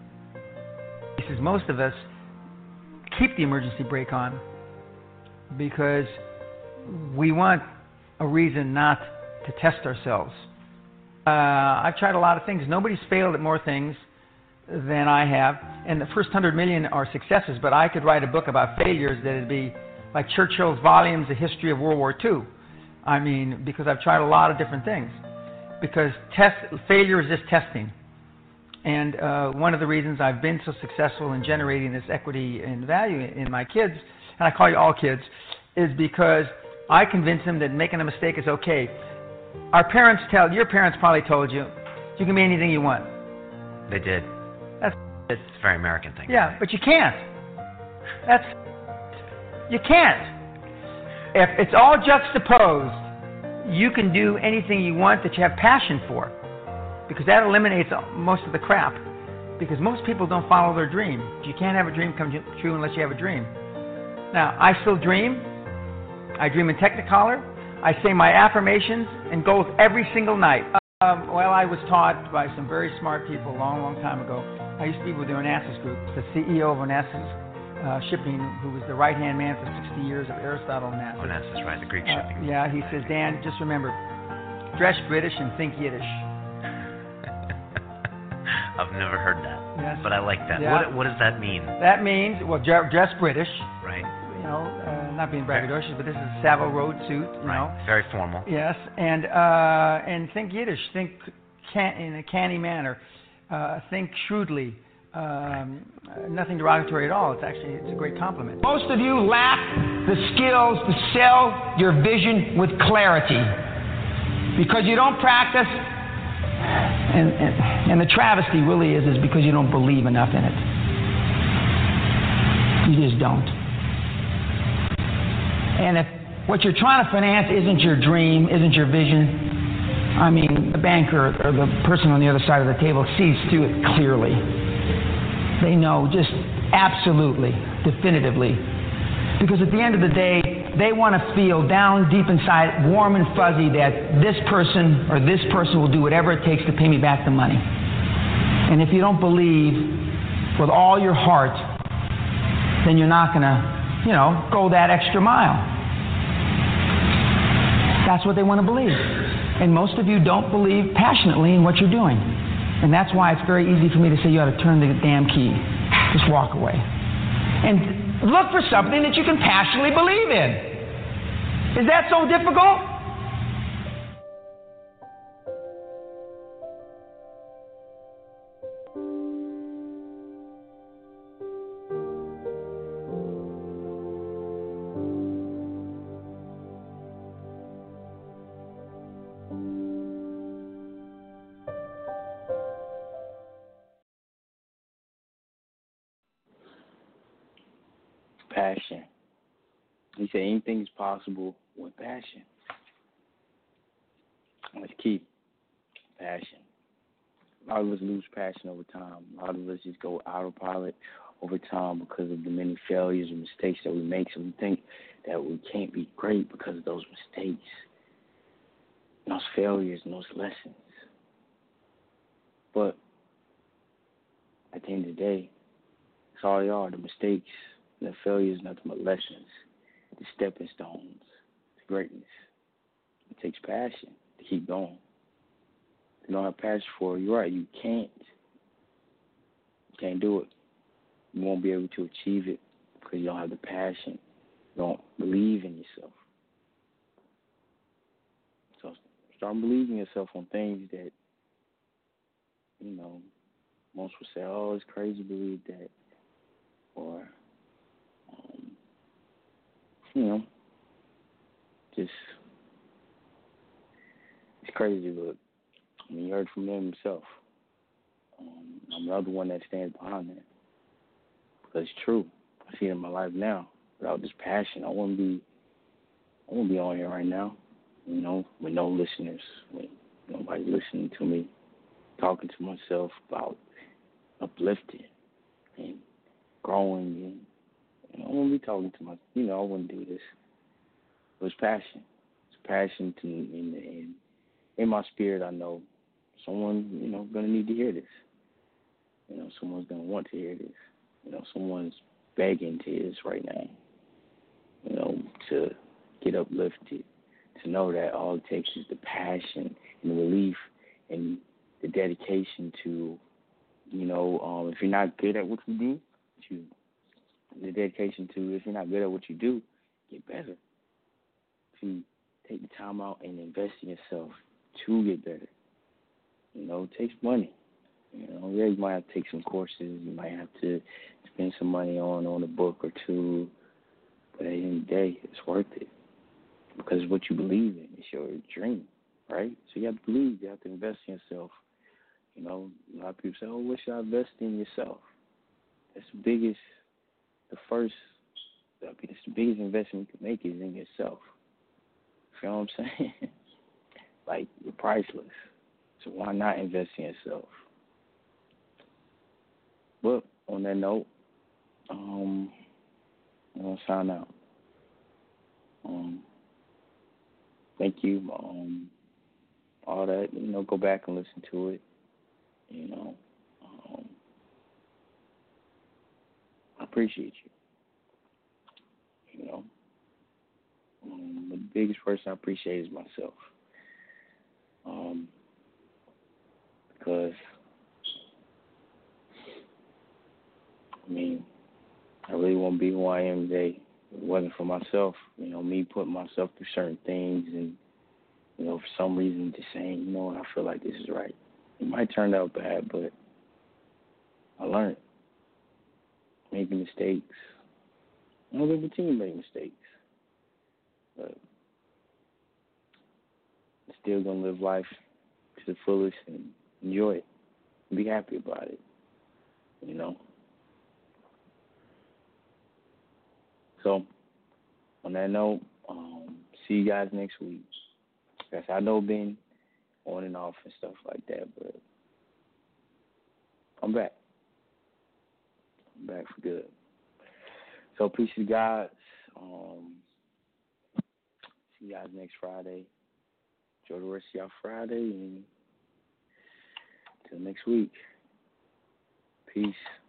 This is most of us keep the emergency brake on because we want a reason not to test ourselves. Uh, I've tried a lot of things. Nobody's failed at more things than I have, and the first hundred million are successes, but I could write a book about failures that would be like Churchill's volumes, The History of World War Two. I mean, because I've tried a lot of different things. Because test, failure is just testing. And uh, one of the reasons I've been so successful in generating this equity and value in my kids, and I call you all kids, is because I convince them that making a mistake is okay. Our parents tell, your parents probably told you, you can be anything you want. They did. That's It's a very American thing. Yeah, but you can't. That's, you can't. If it's all juxtaposed, you can do anything you want that you have passion for, because that eliminates most of the crap. Because most people don't follow their dream. You can't have a dream come true unless you have a dream. Now, I still dream. I dream in Technicolor. I say my affirmations and goals every single night. Um, well, I was taught by some very smart people a long, long time ago. I used to be with the Onassis Group, the C E O of Onassis uh, Shipping, who was the right-hand man for sixty years of Aristotle Onassis. Onassis, right, the Greek Uh, shipping. yeah, he says, Dan, just remember, dress British and think Yiddish. I've never heard that, Yes. but I like that. Yeah. What, what does that mean? That means, well, dre- dress British. Right. You know, uh, not being braggadocious, but this is a Savile Road suit, you Right. know. Very formal. Yes, and uh, and think Yiddish, think can, in a canny manner, uh, think shrewdly. Um, uh, nothing derogatory at all. It's actually it's a great compliment. Most of you lack the skills to sell your vision with clarity because you don't practice. And, and, and the travesty really is is because you don't believe enough in it. You just don't. And if what you're trying to finance isn't your dream, isn't your vision, I mean, the banker or the person on the other side of the table sees through it clearly. They know just absolutely, definitively. Because at the end of the day, they want to feel down deep inside, warm and fuzzy, that this person or this person will do whatever it takes to pay me back the money. And if you don't believe with all your heart, then you're not going to, you know, go that extra mile. That's what they want to believe. And most of you don't believe passionately in what you're doing. And that's why it's very easy for me to say you ought to turn the damn key. Just walk away. And look for something that you can passionately believe in. Is that so difficult? Passion. He said anything is possible with passion. Let's keep passion. A lot of us lose passion over time. A lot of us just go autopilot over time because of the many failures and mistakes that we make. So we think that we can't be great because of those mistakes, and those failures, and those lessons. But at the end of the day, that's all they are. The mistakes and the failures, nothing but lessons, the stepping stones to greatness. It takes passion to keep going. If you don't have passion for it, you're right, you can't. You can't do it. You won't be able to achieve it because you don't have the passion. You don't believe in yourself. So start believing in yourself on things that, you know, most would say, oh, it's crazy to believe that. Or, um, you know, just, it's crazy, but I mean, you heard from him himself. Um, I'm the other one that stands behind that. Because it's true. I see it in my life now. Without this passion, I wouldn't be, I wouldn't be on here right now, you know, with no listeners, with nobody listening to me, talking to myself about uplifting and growing, and you know, I wouldn't be talking to my, you know, I wouldn't do this. It was passion. It's passion to, in, in, in my spirit, I know someone, you know, going to need to hear this. You know, someone's going to want to hear this. You know, someone's begging to hear this right now. You know, to get uplifted, to know that all it takes is the passion and the relief and the dedication to, you know, um, if you're not good at what you do, to the dedication to, if you're not good at what you do, get better. To take the time out and invest in yourself to get better. You know, it takes money. You know, yeah, you might have to take some courses. You might have to spend some money on, on a book or two. But at the end of the day, it's worth it. Because it's what you believe in. It's your dream, right? So you have to believe. You have to invest in yourself. You know, a lot of people say, oh, what should I invest in yourself? That's the biggest, the first, I mean, it's the biggest investment you can make is in yourself. You know what I'm saying? Like, you're priceless. So why not invest in yourself? But on that note, um, I'm going to sign out. Um, thank you. Um, all that, you know, go back and listen to it. You know, um, I appreciate you. You know, um, the biggest person I appreciate is myself. Um, because, I mean, I really won't be who I am today if it wasn't for myself. You know, me putting myself through certain things and, you know, for some reason just saying, you know what, I feel like this is right. It might turn out bad, but I learned. Making mistakes. I'm going to continue to make mistakes. But I'm still going to live life to the fullest and enjoy it. And be happy about it. You know? So, on that note, um, see you guys next week. Yes, I know I've been on and off and stuff like that, but I'm back. I'm back for good. So, peace to God. Um, see you guys next Friday. Enjoy the rest of y'all Friday, and until next week. Peace.